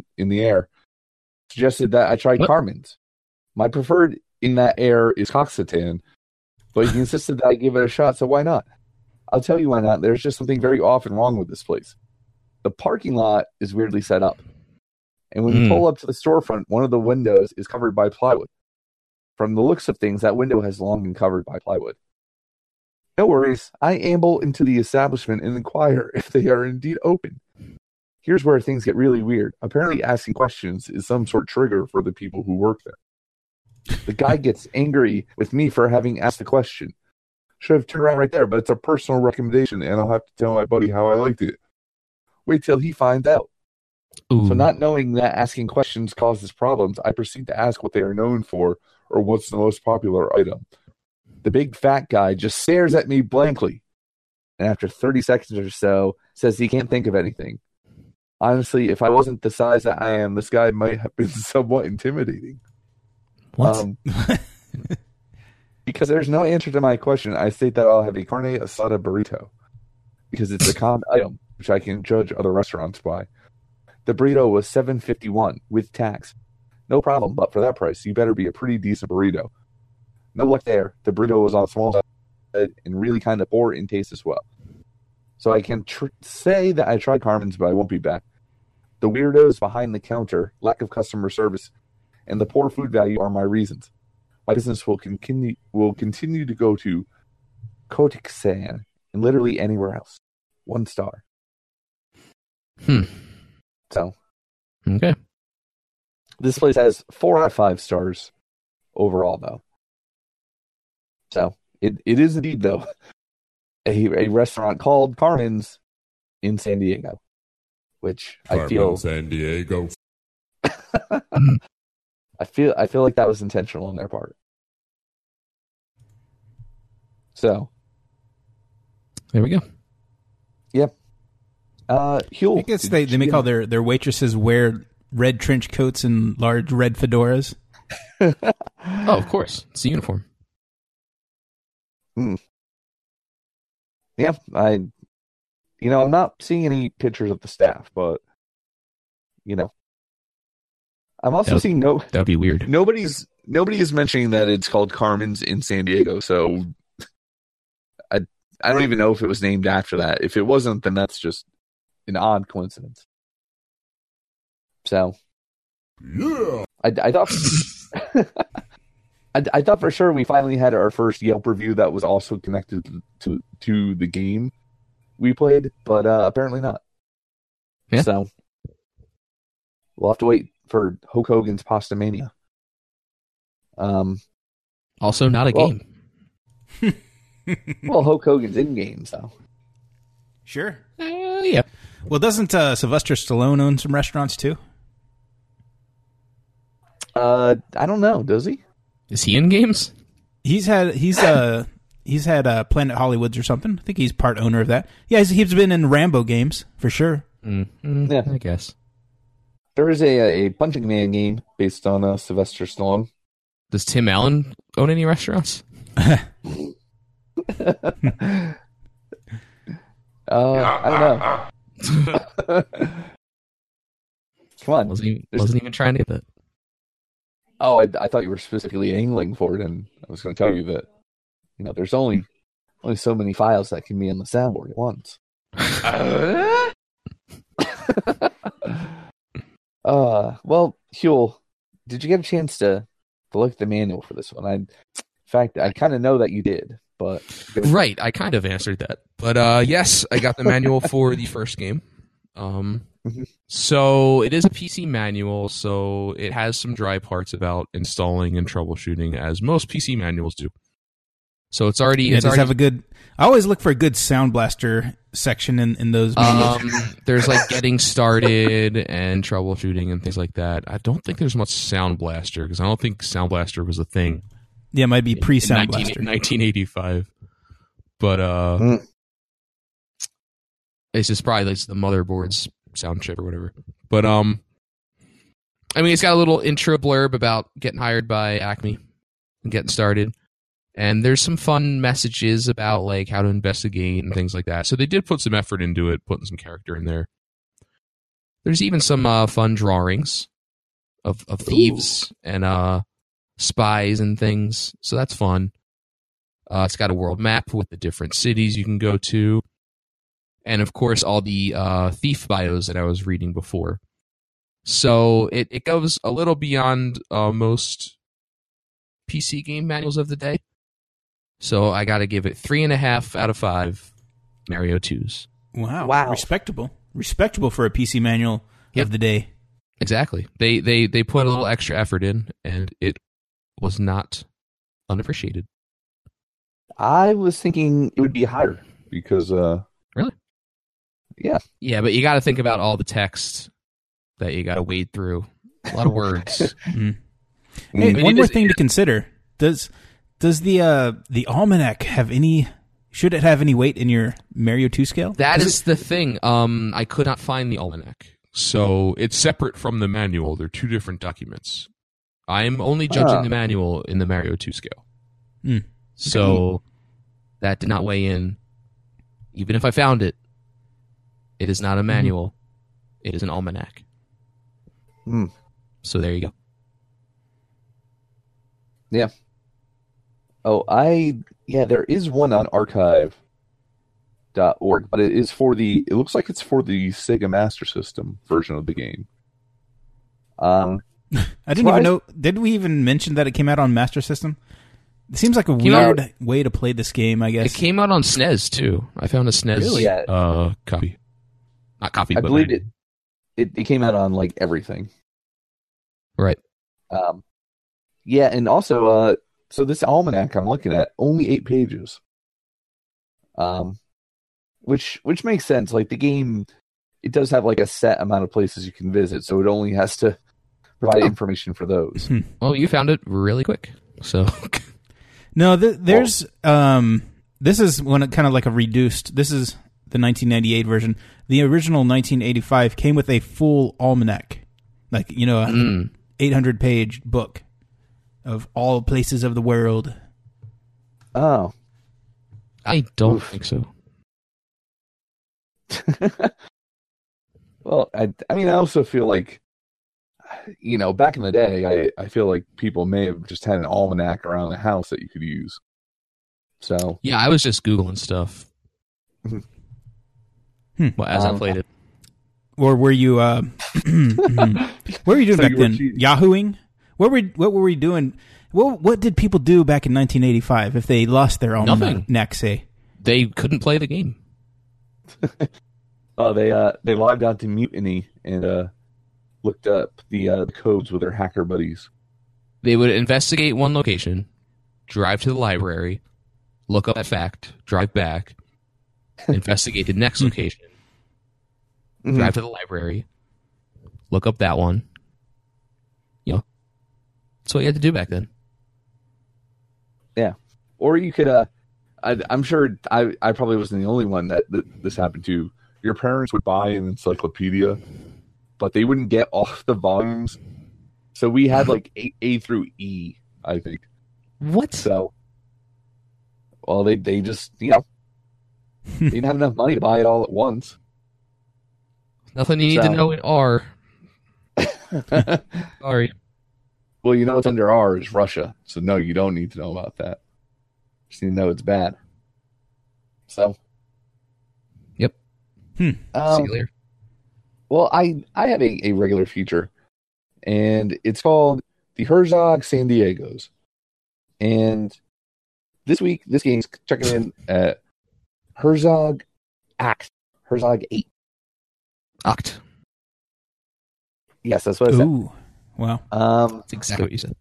C: suggested that I try
E: What?
C: Carmen's. My preferred in that air is Coxatan, but he insisted that I give it a shot, so why not? I'll tell you why not. There's just something very often wrong with this place. The parking lot is weirdly set up. And when you pull up to the storefront, one of the windows is covered by plywood. From the looks of things, that window has long been covered by plywood. No worries. I amble into the establishment and inquire if they are indeed open. Here's where things get really weird. Apparently asking questions is some sort of trigger for the people who work there. The guy gets angry with me for having asked the question. Should have turned around right there, but it's a personal recommendation, and I'll have to tell my buddy how I liked it. Wait till he finds out.
E: Ooh.
C: So not knowing that asking questions causes problems, I proceed to ask what they are known for or what's the most popular item. The big fat guy just stares at me blankly, and after 30 seconds or so, says he can't think of anything. Honestly, if I wasn't the size that I am, this guy might have been somewhat intimidating.
D: What?
C: Because there's no answer to my question, I state that I'll have a carne asada burrito, because it's a common item, which I can judge other restaurants by. The burrito was $7.51 with tax. No problem, but for that price, you better be a pretty decent burrito. No luck there. The burrito was on a small side and really kind of poor in taste as well. So I can say that I tried Carmen's, but I won't be back. The weirdos behind the counter, lack of customer service, and the poor food value are my reasons. My business will continue to go to Kotiksan and literally anywhere else. 1 star. So,
E: Okay.
C: this place has 4 out of 5 stars overall, though. So, it is indeed, though, a restaurant called Carmen's in San Diego, which I feel
B: Carmen San Diego.
C: I feel like that was intentional on their part. So,
E: There we go.
C: Huel,
D: I guess they make all their waitresses wear red trench coats and large red fedoras.
E: Oh, of course. It's a uniform.
C: Yeah, I'm not seeing any pictures of the staff, but I'm also
E: Yep.
C: seeing
E: That'd be weird.
C: nobody's nobody is mentioning that it's called Carmen's in San Diego, so I don't even know if it was named after that. If it wasn't, then that's just an odd coincidence. So, yeah, I thought I thought for sure we finally had our first Yelp review that was also connected to the game we played, but apparently not.
E: Yeah.
C: So we'll have to wait for Hulk Hogan's Pasta Mania.
E: Also, not a game.
C: Well, Hulk Hogan's in games though.
D: Sure.
E: Yeah.
D: Well, doesn't Sylvester Stallone own some restaurants too?
C: I don't know. Does he?
E: Is he in games?
D: He's had Planet Hollywoods or something. I think he's part owner of that. Yeah, he's been in Rambo games for sure.
C: Yeah.
E: I guess.
C: There is a Punching Man game based on Sylvester Stallone.
E: Does Tim Allen own any restaurants?
C: I don't know. Come on.
E: Wasn't even trying to get that.
C: Oh, I thought you were specifically angling for it, and I was going to tell you that there's only so many files that can be in the soundboard at once. Well, Huel, did you get a chance to look at the manual for this one? In fact, I kind of know that you did, but
E: right, I kind of answered that, but yes, I got the manual for the first game. So it is a PC manual, so it has some dry parts about installing and troubleshooting, as most PC manuals do. So it's already.
D: Yeah, have a good. I always look for a good Sound Blaster section in those manuals.
E: There's like getting started and troubleshooting and things like that. I don't think there's much Sound Blaster because I don't think Sound Blaster was a thing.
D: Yeah, it might be pre-Sound Blaster,
E: 1985. But it's just probably like the motherboard's sound chip or whatever. But I mean, it's got a little intro blurb about getting hired by Acme and getting started. And there's some fun messages about like how to investigate and things like that. So they did put some effort into it, putting some character in there. There's even some fun drawings of thieves and spies and things. So that's fun. It's got a world map with the different cities you can go to. And of course, all the thief bios that I was reading before. So it goes a little beyond most PC game manuals of the day. So I got to give it 3.5 out of 5 Mario 2s.
D: Wow. Respectable for a PC manual of the day.
E: Exactly. They put a little extra effort in, and it was not unappreciated.
C: I was thinking it would be higher because
E: really?
C: Yeah.
E: Yeah, but you got to think about all the text that you got to wade through. A lot of words.
D: Mm-hmm. Hey, one more thing to consider. Does the almanac have any? Should it have any weight in your Mario 2 scale?
E: That is the thing. I could not find the almanac,
B: so it's separate from the manual. They're two different documents. I'm only judging the manual in the Mario 2 scale.
E: So that did not weigh in. Even if I found it, it is not a manual. It is an almanac. So there you go.
C: Yeah. Oh, there is one on archive.org, but it looks like it's for the Sega Master System version of the game.
D: I didn't even know. Did we even mention that it came out on Master System? It seems like a weird way to play this game, I guess.
E: It came out on SNES, too. I found a SNES copy. Not copy,
C: I
E: but
C: believe it came out on, like, everything.
E: Right.
C: Yeah, and also, so this almanac I'm looking at, only 8 pages. Which makes sense. Like, the game, it does have, like, a set amount of places you can visit, so it only has to provide information for those.
E: Well, you found it really quick, so...
D: No, there's this is one kind of like a reduced. This is the 1998 version. The original 1985 came with a full almanac, like 800-page book of all places of the world.
C: Oh,
E: I don't think so.
C: Well, I mean, I also feel like back in the day, I feel like people may have just had an almanac around the house that you could use. So
E: Yeah, I was just Googling stuff. Well, as I played it.
D: Or were you? What were you doing back then? Yahooing? What were we doing? What did people do back in 1985 if they lost their almanac? Say
E: they couldn't play the game.
C: They logged on to Mutiny and looked up the codes with their hacker buddies.
E: They would investigate one location, drive to the library, look up that fact, drive back, investigate the next location, drive to the library, look up that one. That's what you had to do back then.
C: Yeah. Or you could, I'm sure I probably wasn't the only one that this happened to. Your parents would buy an encyclopedia, but they wouldn't get off the volumes. So we had like A through E, I think.
E: What?
C: So, well, they just, they didn't have enough money to buy it all at once.
E: Nothing you need to know in R. Sorry.
C: Well, what's under R is Russia. So, no, you don't need to know about that. Just need to know it's bad. So.
E: Yep. See you later.
C: Well, I have a regular feature, and it's called the Herzog San Diego's. And this week, this game's checking in at Herzog 8.
E: Oct.
C: Yes, that's what I said.
D: Ooh, wow.
E: That's exactly what you said.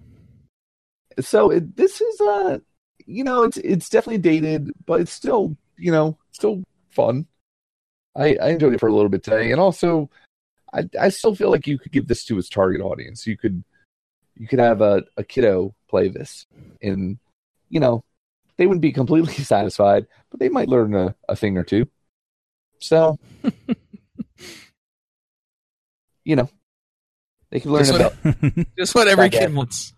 C: So this is it's definitely dated, but it's still still fun. I enjoyed it for a little bit today, and also I still feel like you could give this to its target audience. You could have a kiddo play this, and they wouldn't be completely satisfied, but they might learn a thing or two. So they can learn about
E: just what every kid wants.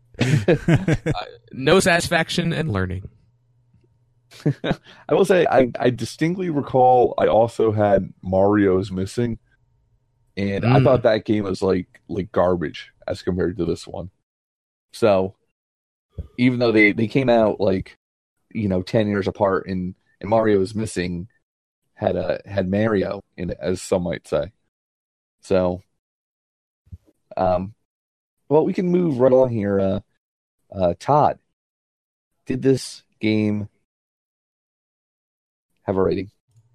E: No satisfaction and learning.
C: I will say I distinctly recall I also had Mario's Missing, and I thought that game was like garbage as compared to this one. So even though they came out 10 years apart, and Mario's Missing had Mario in it, as some might say. So well, we can move right along here. Todd, did this game have a rating?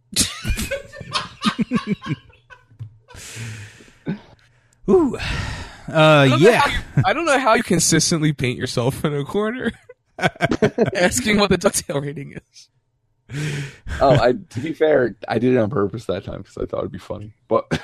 D: Ooh. Yeah.
E: I don't know how you consistently paint yourself in a corner asking what the DuckTale rating is.
C: To be fair, I did it on purpose that time because I thought it'd be funny. But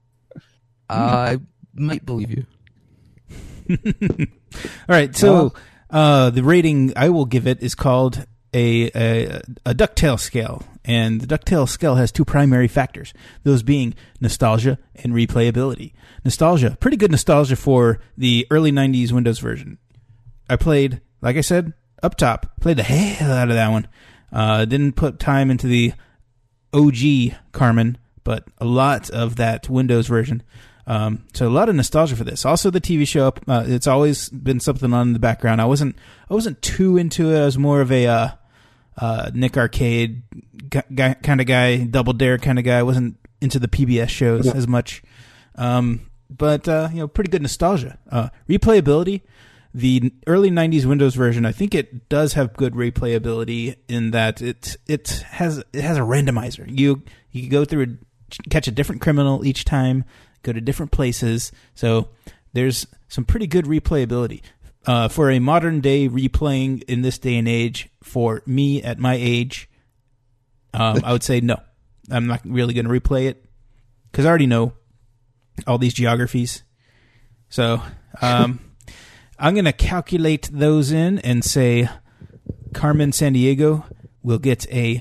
E: I might believe you.
D: All right, so the rating I will give it is called a DuckTale scale, and the DuckTale scale has two primary factors, those being nostalgia and replayability. Nostalgia, pretty good nostalgia for the early 90s Windows version. I played, like I said, up top, played the hell out of that one. Didn't put time into the OG Carmen, but a lot of that Windows version. So a lot of nostalgia for this. Also, the TV show, it's always been something on in the background. I wasn't too into it. I was more of a Nick Arcade kind of guy, Double Dare kind of guy. I wasn't into the PBS shows as much. But pretty good nostalgia. Replayability, the early 90s Windows version, I think it does have good replayability in that it has a randomizer. You go through catch a different criminal each time, go to different places. So there's some pretty good replayability. For a modern day replaying in this day and age, for me at my age, I would say no. I'm not really going to replay it because I already know all these geographies. So I'm going to calculate those in and say Carmen Sandiego will get a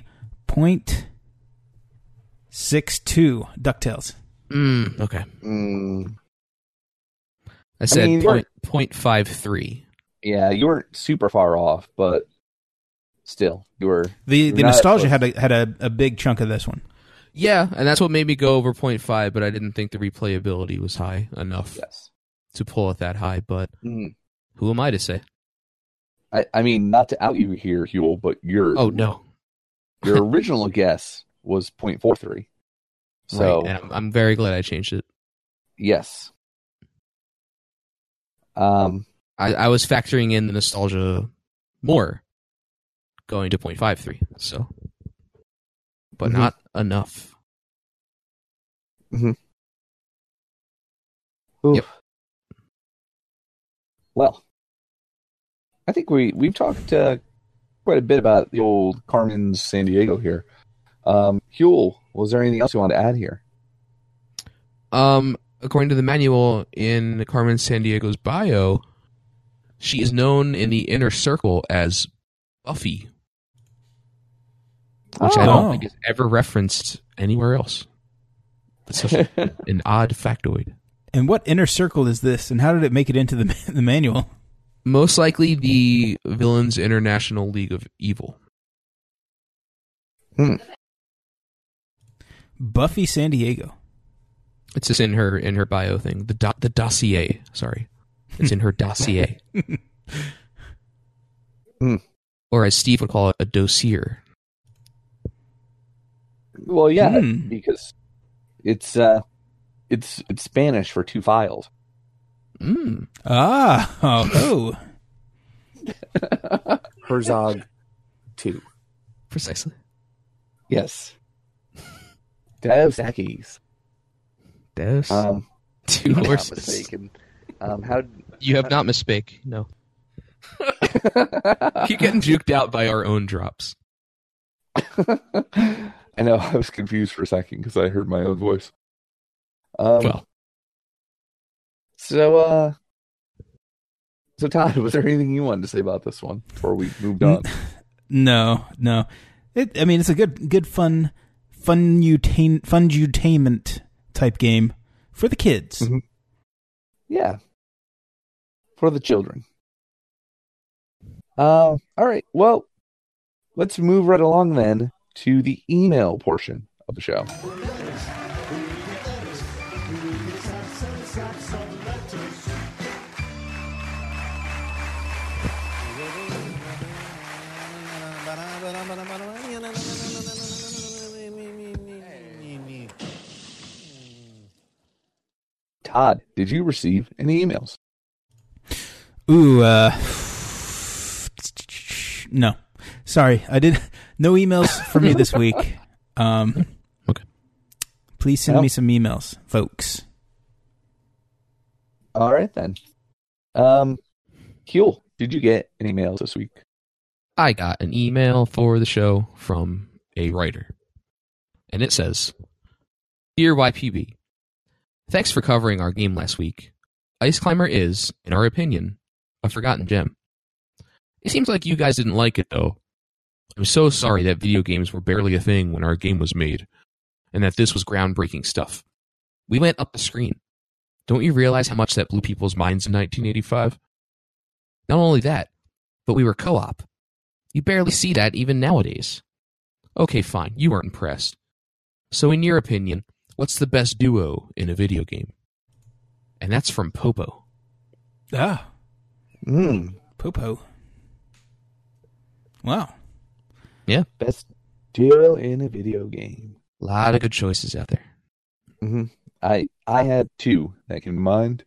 D: 0.62 DuckTales.
E: Okay. I said 0.53.
C: Yeah, you weren't super far off, but still, you were.
D: The nostalgia had a big chunk of this one.
E: Yeah, and that's what made me go over 0.5, but I didn't think the replayability was high enough
C: Yes.
E: to pull it that high, but who am I to say?
C: I mean, not to out you here, Huel, but
E: Oh, no.
C: your original guess was 0.43. So,
E: Right, and I'm very glad I changed it.
C: yes.
E: I was factoring in the nostalgia more, going to 0.53, so... But not enough.
C: Oof.
E: Yep.
C: Well, I think we've talked quite a bit about the old Carmen's San Diego here. Huel, was there anything else you wanted to add here?
E: According to the manual in Carmen Sandiego's bio, she is known in the inner circle as Buffy, which I don't think is ever referenced anywhere else. That's such an odd factoid.
D: And what inner circle is this, and how did it make it into the manual?
E: Most likely the Villains International League of Evil.
D: Buffy San Diego.
E: It's just in her bio thing. The dossier. Sorry, it's in her dossier. Or as Steve would call it, a dossier.
C: Well, yeah, because it's Spanish for two files.
D: Oh.
H: Herzog 2.
E: Precisely.
C: Yes. Dos Equis.
E: Dos. Two
C: I'm not
E: horses.
C: mistaken. How
E: You have not misspoke. No. Keep getting juked out by our own drops.
C: I know, I was confused for a second because I heard my own voice. So Todd, was there anything you wanted to say about this one before we moved on?
D: No. It's a good fun-edutainment type game for the kids.
C: Mm-hmm. Yeah, for the children. All right. Well, let's move right along then to the email portion of the show. Todd, did you receive any emails?
D: Ooh, no. Sorry, I did no emails for me this week.
E: Okay.
D: Please send me some emails, folks.
C: All right then. Huel, did you get any emails this week?
E: I got an email for the show from a writer. And it says, Dear YPB, thanks for covering our game last week. Ice Climber is, in our opinion, a forgotten gem. It seems like you guys didn't like it, though. I'm so sorry that video games were barely a thing when our game was made, and that this was groundbreaking stuff. We went up the screen. Don't you realize how much that blew people's minds in 1985? Not only that, but we were co-op. You barely see that even nowadays. Okay, fine, you weren't impressed. So in your opinion, what's the best duo in a video game? And that's from Popo.
D: Popo. Wow.
E: Yeah.
C: Best duo in a video game.
E: A lot of good choices out there.
C: Mm-hmm. I had two that came to mind.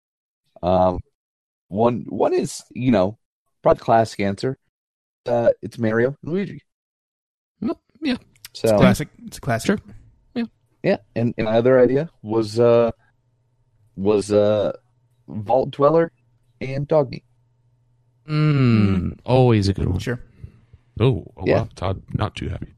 C: One is, probably the classic answer. It's Mario and Luigi.
E: Yeah.
C: So
D: It's classic. It's a classic.
E: Sure.
C: yeah, and my other idea was Vault Dweller and Dogmeat.
E: Always a good one.
D: Sure.
B: Oh
C: Yeah.
B: wow, Todd, not too happy.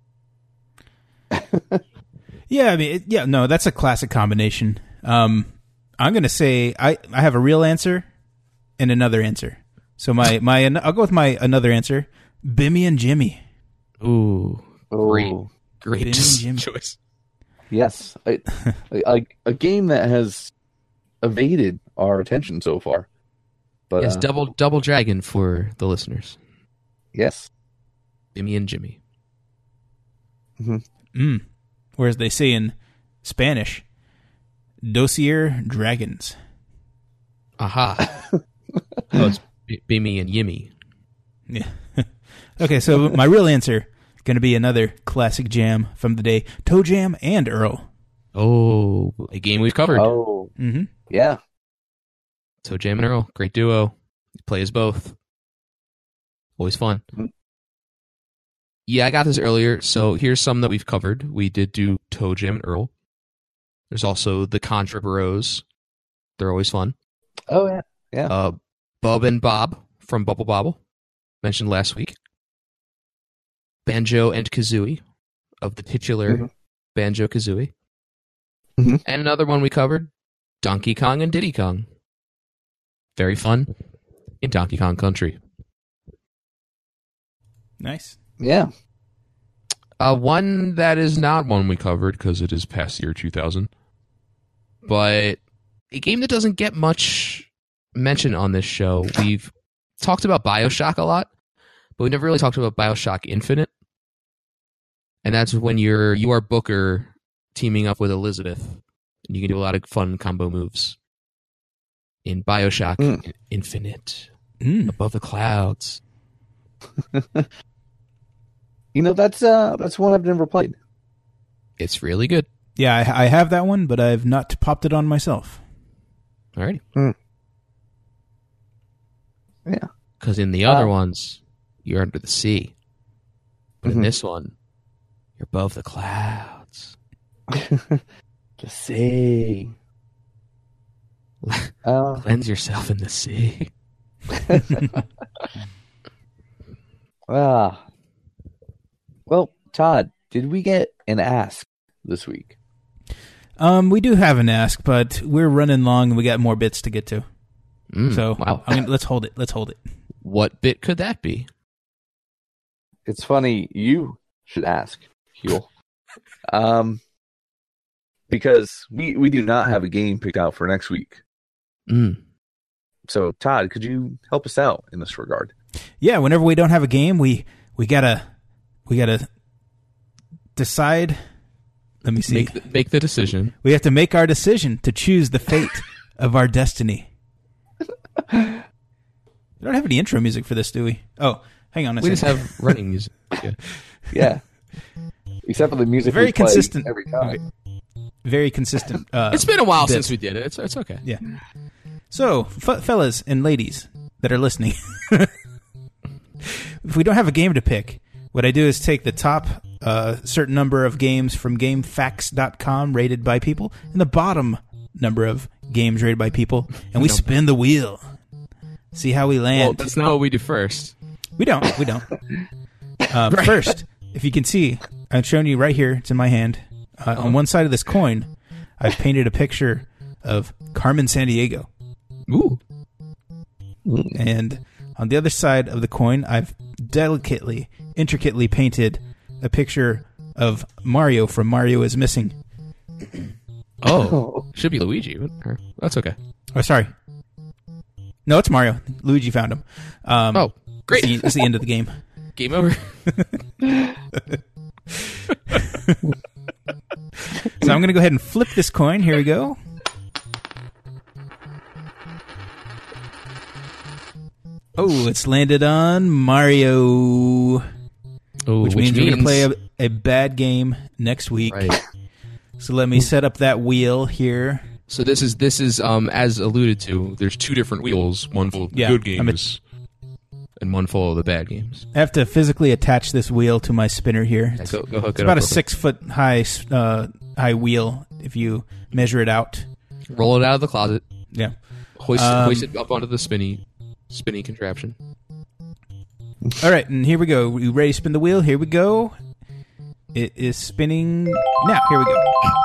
D: Yeah, that's a classic combination. I'm going to say I have a real answer and another answer. So I'll go with my another answer, Bimmy and Jimmy.
E: Ooh, great
D: Bimmy and Jimmy.
E: choice.
C: Yes, a game that has evaded our attention so far. But
E: Yes, double dragon for the listeners.
C: yes,
E: Bimmy and Jimmy.
D: or as they say in Spanish, Dossier Dragons.
E: Aha. Oh, it's Bimmy and Yimmy.
D: Yeah. Okay, so my real answer going to be another classic jam from the day, Toe Jam and Earl.
E: Oh, a game we've covered.
C: Oh,
D: Mm-hmm.
C: yeah.
E: So Jam and Earl, great duo. Play as both. Always fun.
C: Mhm.
E: Yeah, I got this earlier. So here's some that we've covered. We did do Toe Jam and Earl. There's also the Contra Bros. They're always fun.
C: Oh, yeah. Yeah.
E: Bub and Bob from Bubble Bobble, mentioned last week. Banjo and Kazooie of the titular Banjo Kazooie.
C: Mhm.
E: And another one we covered, Donkey Kong and Diddy Kong. Very fun in Donkey Kong Country.
D: Nice.
C: Yeah.
E: One that is not one we covered because it is past year 2000, but a game that doesn't get much mention on this show. We've talked about BioShock a lot, but we never really talked about BioShock Infinite. And that's when you are Booker teaming up with Elizabeth, and you can do a lot of fun combo moves in BioShock Infinite. Above the clouds.
C: You know, that's one I've never played.
E: It's really good.
D: Yeah, I have that one, but I've not popped it on myself.
E: Alrighty.
C: Yeah.
E: Because in the other ones, you're under the sea. But in this one, you're above the clouds.
C: The sea.
E: Cleanse yourself in the sea.
C: Well, Todd, did we get an ask this week?
D: We do have an ask, but we're running long and we got more bits to get to. So
E: wow.
D: Let's hold it.
E: What bit could that be?
C: It's funny you should ask, Huel. Because we do not have a game picked out for next week. So, Todd, could you help us out in this regard?
D: Yeah, whenever we don't have a game, we gotta decide. Let me see.
E: Make the decision.
D: We have to make our decision to choose the fate of our destiny. We don't have any intro music for this, do we? Oh, hang on a second.
E: We just have running music.
C: Yeah. Except for the music
D: Very
C: we play
D: consistent.
C: every time.
D: Very consistent.
E: It's been a while since we did it. It's okay.
D: Yeah. So, fellas and ladies that are listening, if we don't have a game to pick, what I do is take the top certain number of games from GameFAQs.com rated by people and the bottom number of games rated by people, and we spin the wheel. See how we land.
E: Well, that's not what we do first.
D: We don't. First, if you can see, I've shown you right here. It's in my hand. On one side of this coin, I've painted a picture of Carmen Sandiego.
E: Ooh.
D: And on the other side of the coin, I've intricately painted a picture of Mario from Mario is Missing.
E: Oh, should be Luigi. That's okay.
D: Oh, sorry. No, it's Mario. Luigi found him.
E: Oh, great.
D: It's the end of the game.
E: Game over.
D: So I'm going to go ahead and flip this coin. Here we go. Oh, it's landed on Mario. Which means we're going to play a bad game next week.
E: Right.
D: So let me set up that wheel here.
E: So this is as alluded to. There's two different wheels, one full of the good games and one full of the bad games.
D: I have to physically attach this wheel to my spinner here.
E: Go hook it up.
D: It's about a 6 foot high wheel if you measure it out.
E: Roll it out of the closet.
D: Yeah.
E: Hoist it up onto the spinny contraption.
D: All right, and here we go. You ready to spin the wheel? Here we go. It is spinning now. Here we go.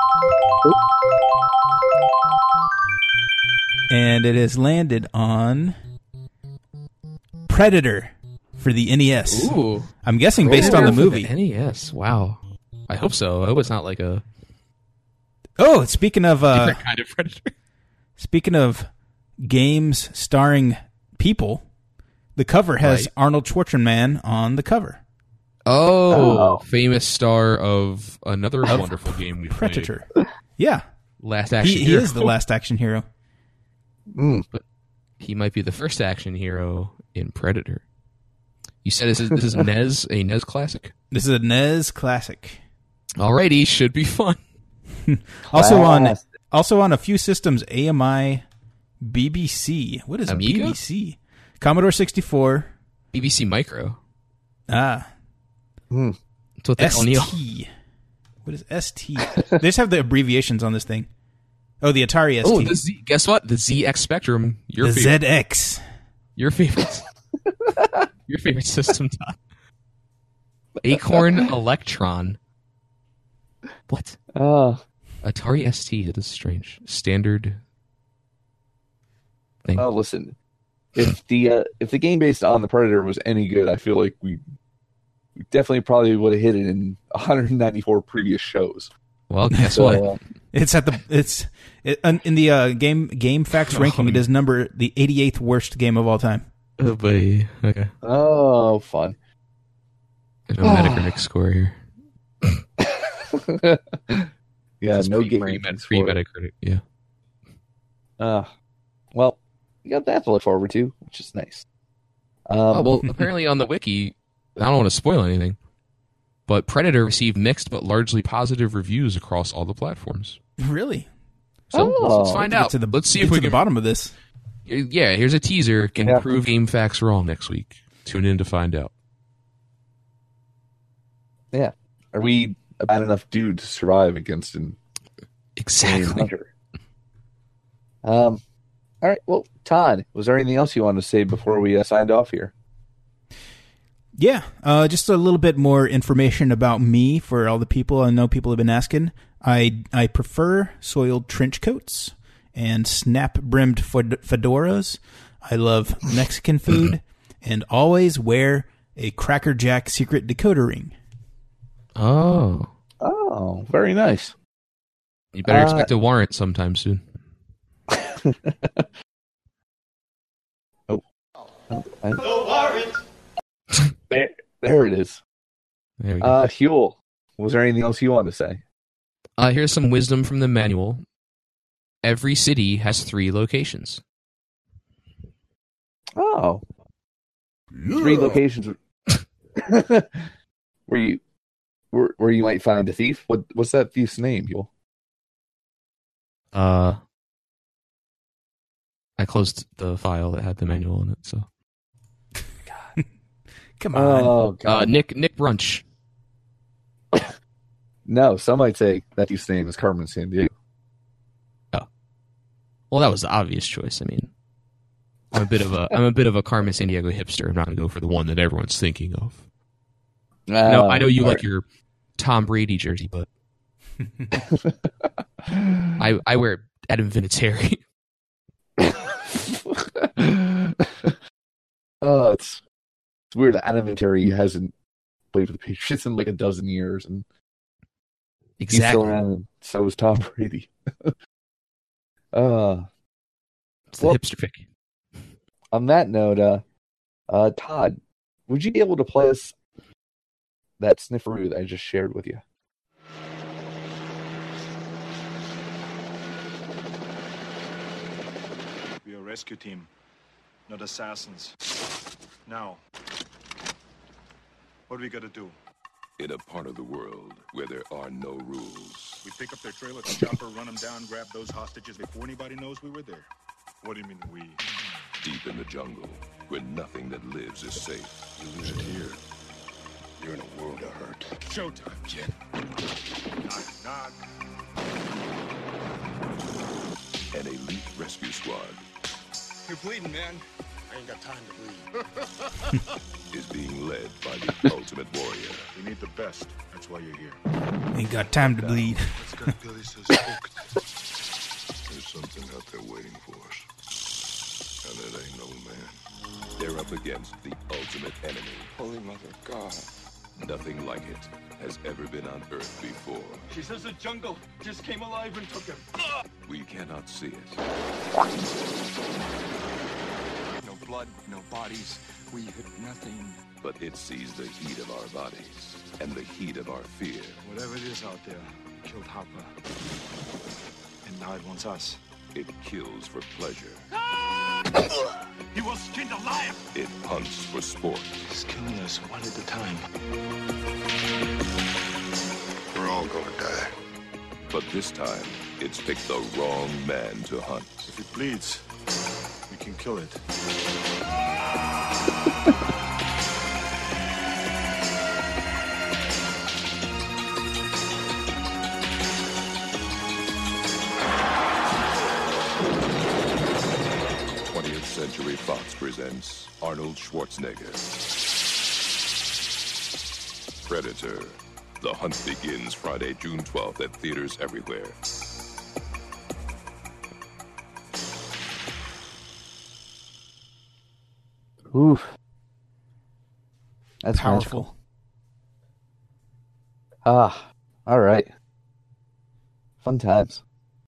D: And it has landed on Predator for the NES.
E: Ooh.
D: I'm guessing based on the movie.
E: The NES. Wow. I hope so. I hope it's not like a
D: speaking of
E: different kind of Predator.
D: Speaking of games starring people, the cover has Arnold Schwarzenegger on the cover.
B: Oh, famous star of another wonderful game we
D: Predator.
B: played.
D: Yeah.
B: Last Action
D: He
B: Hero.
D: is the last action hero.
B: But he might be the first action hero in Predator. You said this is NES, a NES classic?
D: This is a NES classic.
B: Alrighty, should be fun.
D: Also on a few systems, AMI, BBC. What is
B: Amiga?
D: BBC? Commodore 64.
B: BBC Micro.
D: Ah.
B: That's what they call Neil.
D: ST. What is ST? They just have the abbreviations on this thing. Oh, the Atari ST.
B: Oh, the Z. Guess what? The ZX Spectrum. Your
D: the
B: favorite.
D: ZX.
B: Your favorite. Your favorite system, Todd. Acorn Electron. What? Atari ST. That is strange. Standard thing.
C: Oh, listen. If the game based on the Predator was any good, I feel like we definitely probably would have hit it in 194 previous shows.
B: Well, guess what?
D: It's at in the game facts ranking. It is the 88th worst game of all time.
B: Oh, buddy. Okay.
C: Oh, fun.
B: No Metacritic score here.
C: Yeah,
B: It's
C: no
B: free
C: game.
B: Metacritic. Yeah.
C: Well, you got that to look forward to, which is nice.
B: Well, apparently on the wiki, I don't want to spoil anything, but Predator received mixed but largely positive reviews across all the platforms.
D: Really?
B: So let's find out. Let's see if we
D: get to
B: can.
D: the bottom of this.
B: Yeah, here's a teaser. Can prove Game Facts wrong next week. Tune in to find out.
C: Yeah. Are we a bad enough dude to survive against an
B: Exactly.
C: hunter? All right. Well, Todd, was there anything else you wanted to say before we signed off here?
D: Yeah, just a little bit more information about me for all the people. I know people have been asking. I prefer soiled trench coats and snap-brimmed fedoras. I love Mexican food and always wear a Cracker Jack secret decoder ring.
B: Oh,
C: very nice.
B: You better expect a warrant sometime soon.
A: The warrant.
C: There it is.
B: There we go.
C: Huel, was there anything else you wanted to say?
B: Here's some wisdom from the manual. Every city has 3 locations.
C: Oh. 3 locations where you might find a thief. What's that thief's name, Huel?
B: I closed the file that had the manual in it, so.
D: Come on.
C: Oh, God.
B: Nick Brunch.
C: No, some might say that thief's name is Carmen Sandiego.
B: Oh. Well, that was the obvious choice. I mean, I'm a bit of a Carmen Sandiego hipster. I'm not going to go for the one that everyone's thinking of. No, I know you like your Tom Brady jersey, but I wear Adam Vinatieri.
C: Oh, it's weird that Adam Vinatieri hasn't played for the Patriots in like a dozen years, and he's still around, and so is Tom Brady.
B: It's the hipster pick.
C: On that note, Todd, would you be able to play us that snifferoo that I just shared with you?
I: We are a rescue team, not assassins. Now, what do we gotta do?
J: In a part of the world where there are no rules.
I: We pick up their trailer, chopper, run them down, grab those hostages before anybody knows we were there. What do you mean we?
J: Deep in the jungle, where nothing that lives is safe.
I: You lose it here, you're in a world of hurt. Showtime, kid. Knock, knock.
J: An elite rescue squad
I: You're bleeding, man. I ain't got time to bleed.
J: is being led by the ultimate warrior.
I: We need the best. That's why you're here.
D: Ain't got time to bleed.
I: Let's go, Billy says hooked.
J: There's something out there waiting for us. And it ain't no man. They're up against the ultimate enemy.
I: Holy Mother of God.
J: Nothing like it has ever been on Earth before.
I: She says the jungle just came alive and took him.
J: We cannot see it.
I: No, but
K: blood, no bodies. We hit nothing.
J: But it sees the heat of our bodies and the heat of our fear.
K: Whatever it is out there, it killed Harper. And now it wants us.
J: It kills for pleasure.
K: He was skinned alive!
J: It hunts for sport.
K: He's killing us one at a time.
I: We're all gonna die.
J: But this time, it's picked the wrong man to hunt.
K: If it bleeds, we can kill it.
J: 20th Century Fox presents Arnold Schwarzenegger. Predator. The hunt begins Friday, June 12th at theaters everywhere.
C: Oof. That's
D: powerful.
C: Magical. All right. Fun times.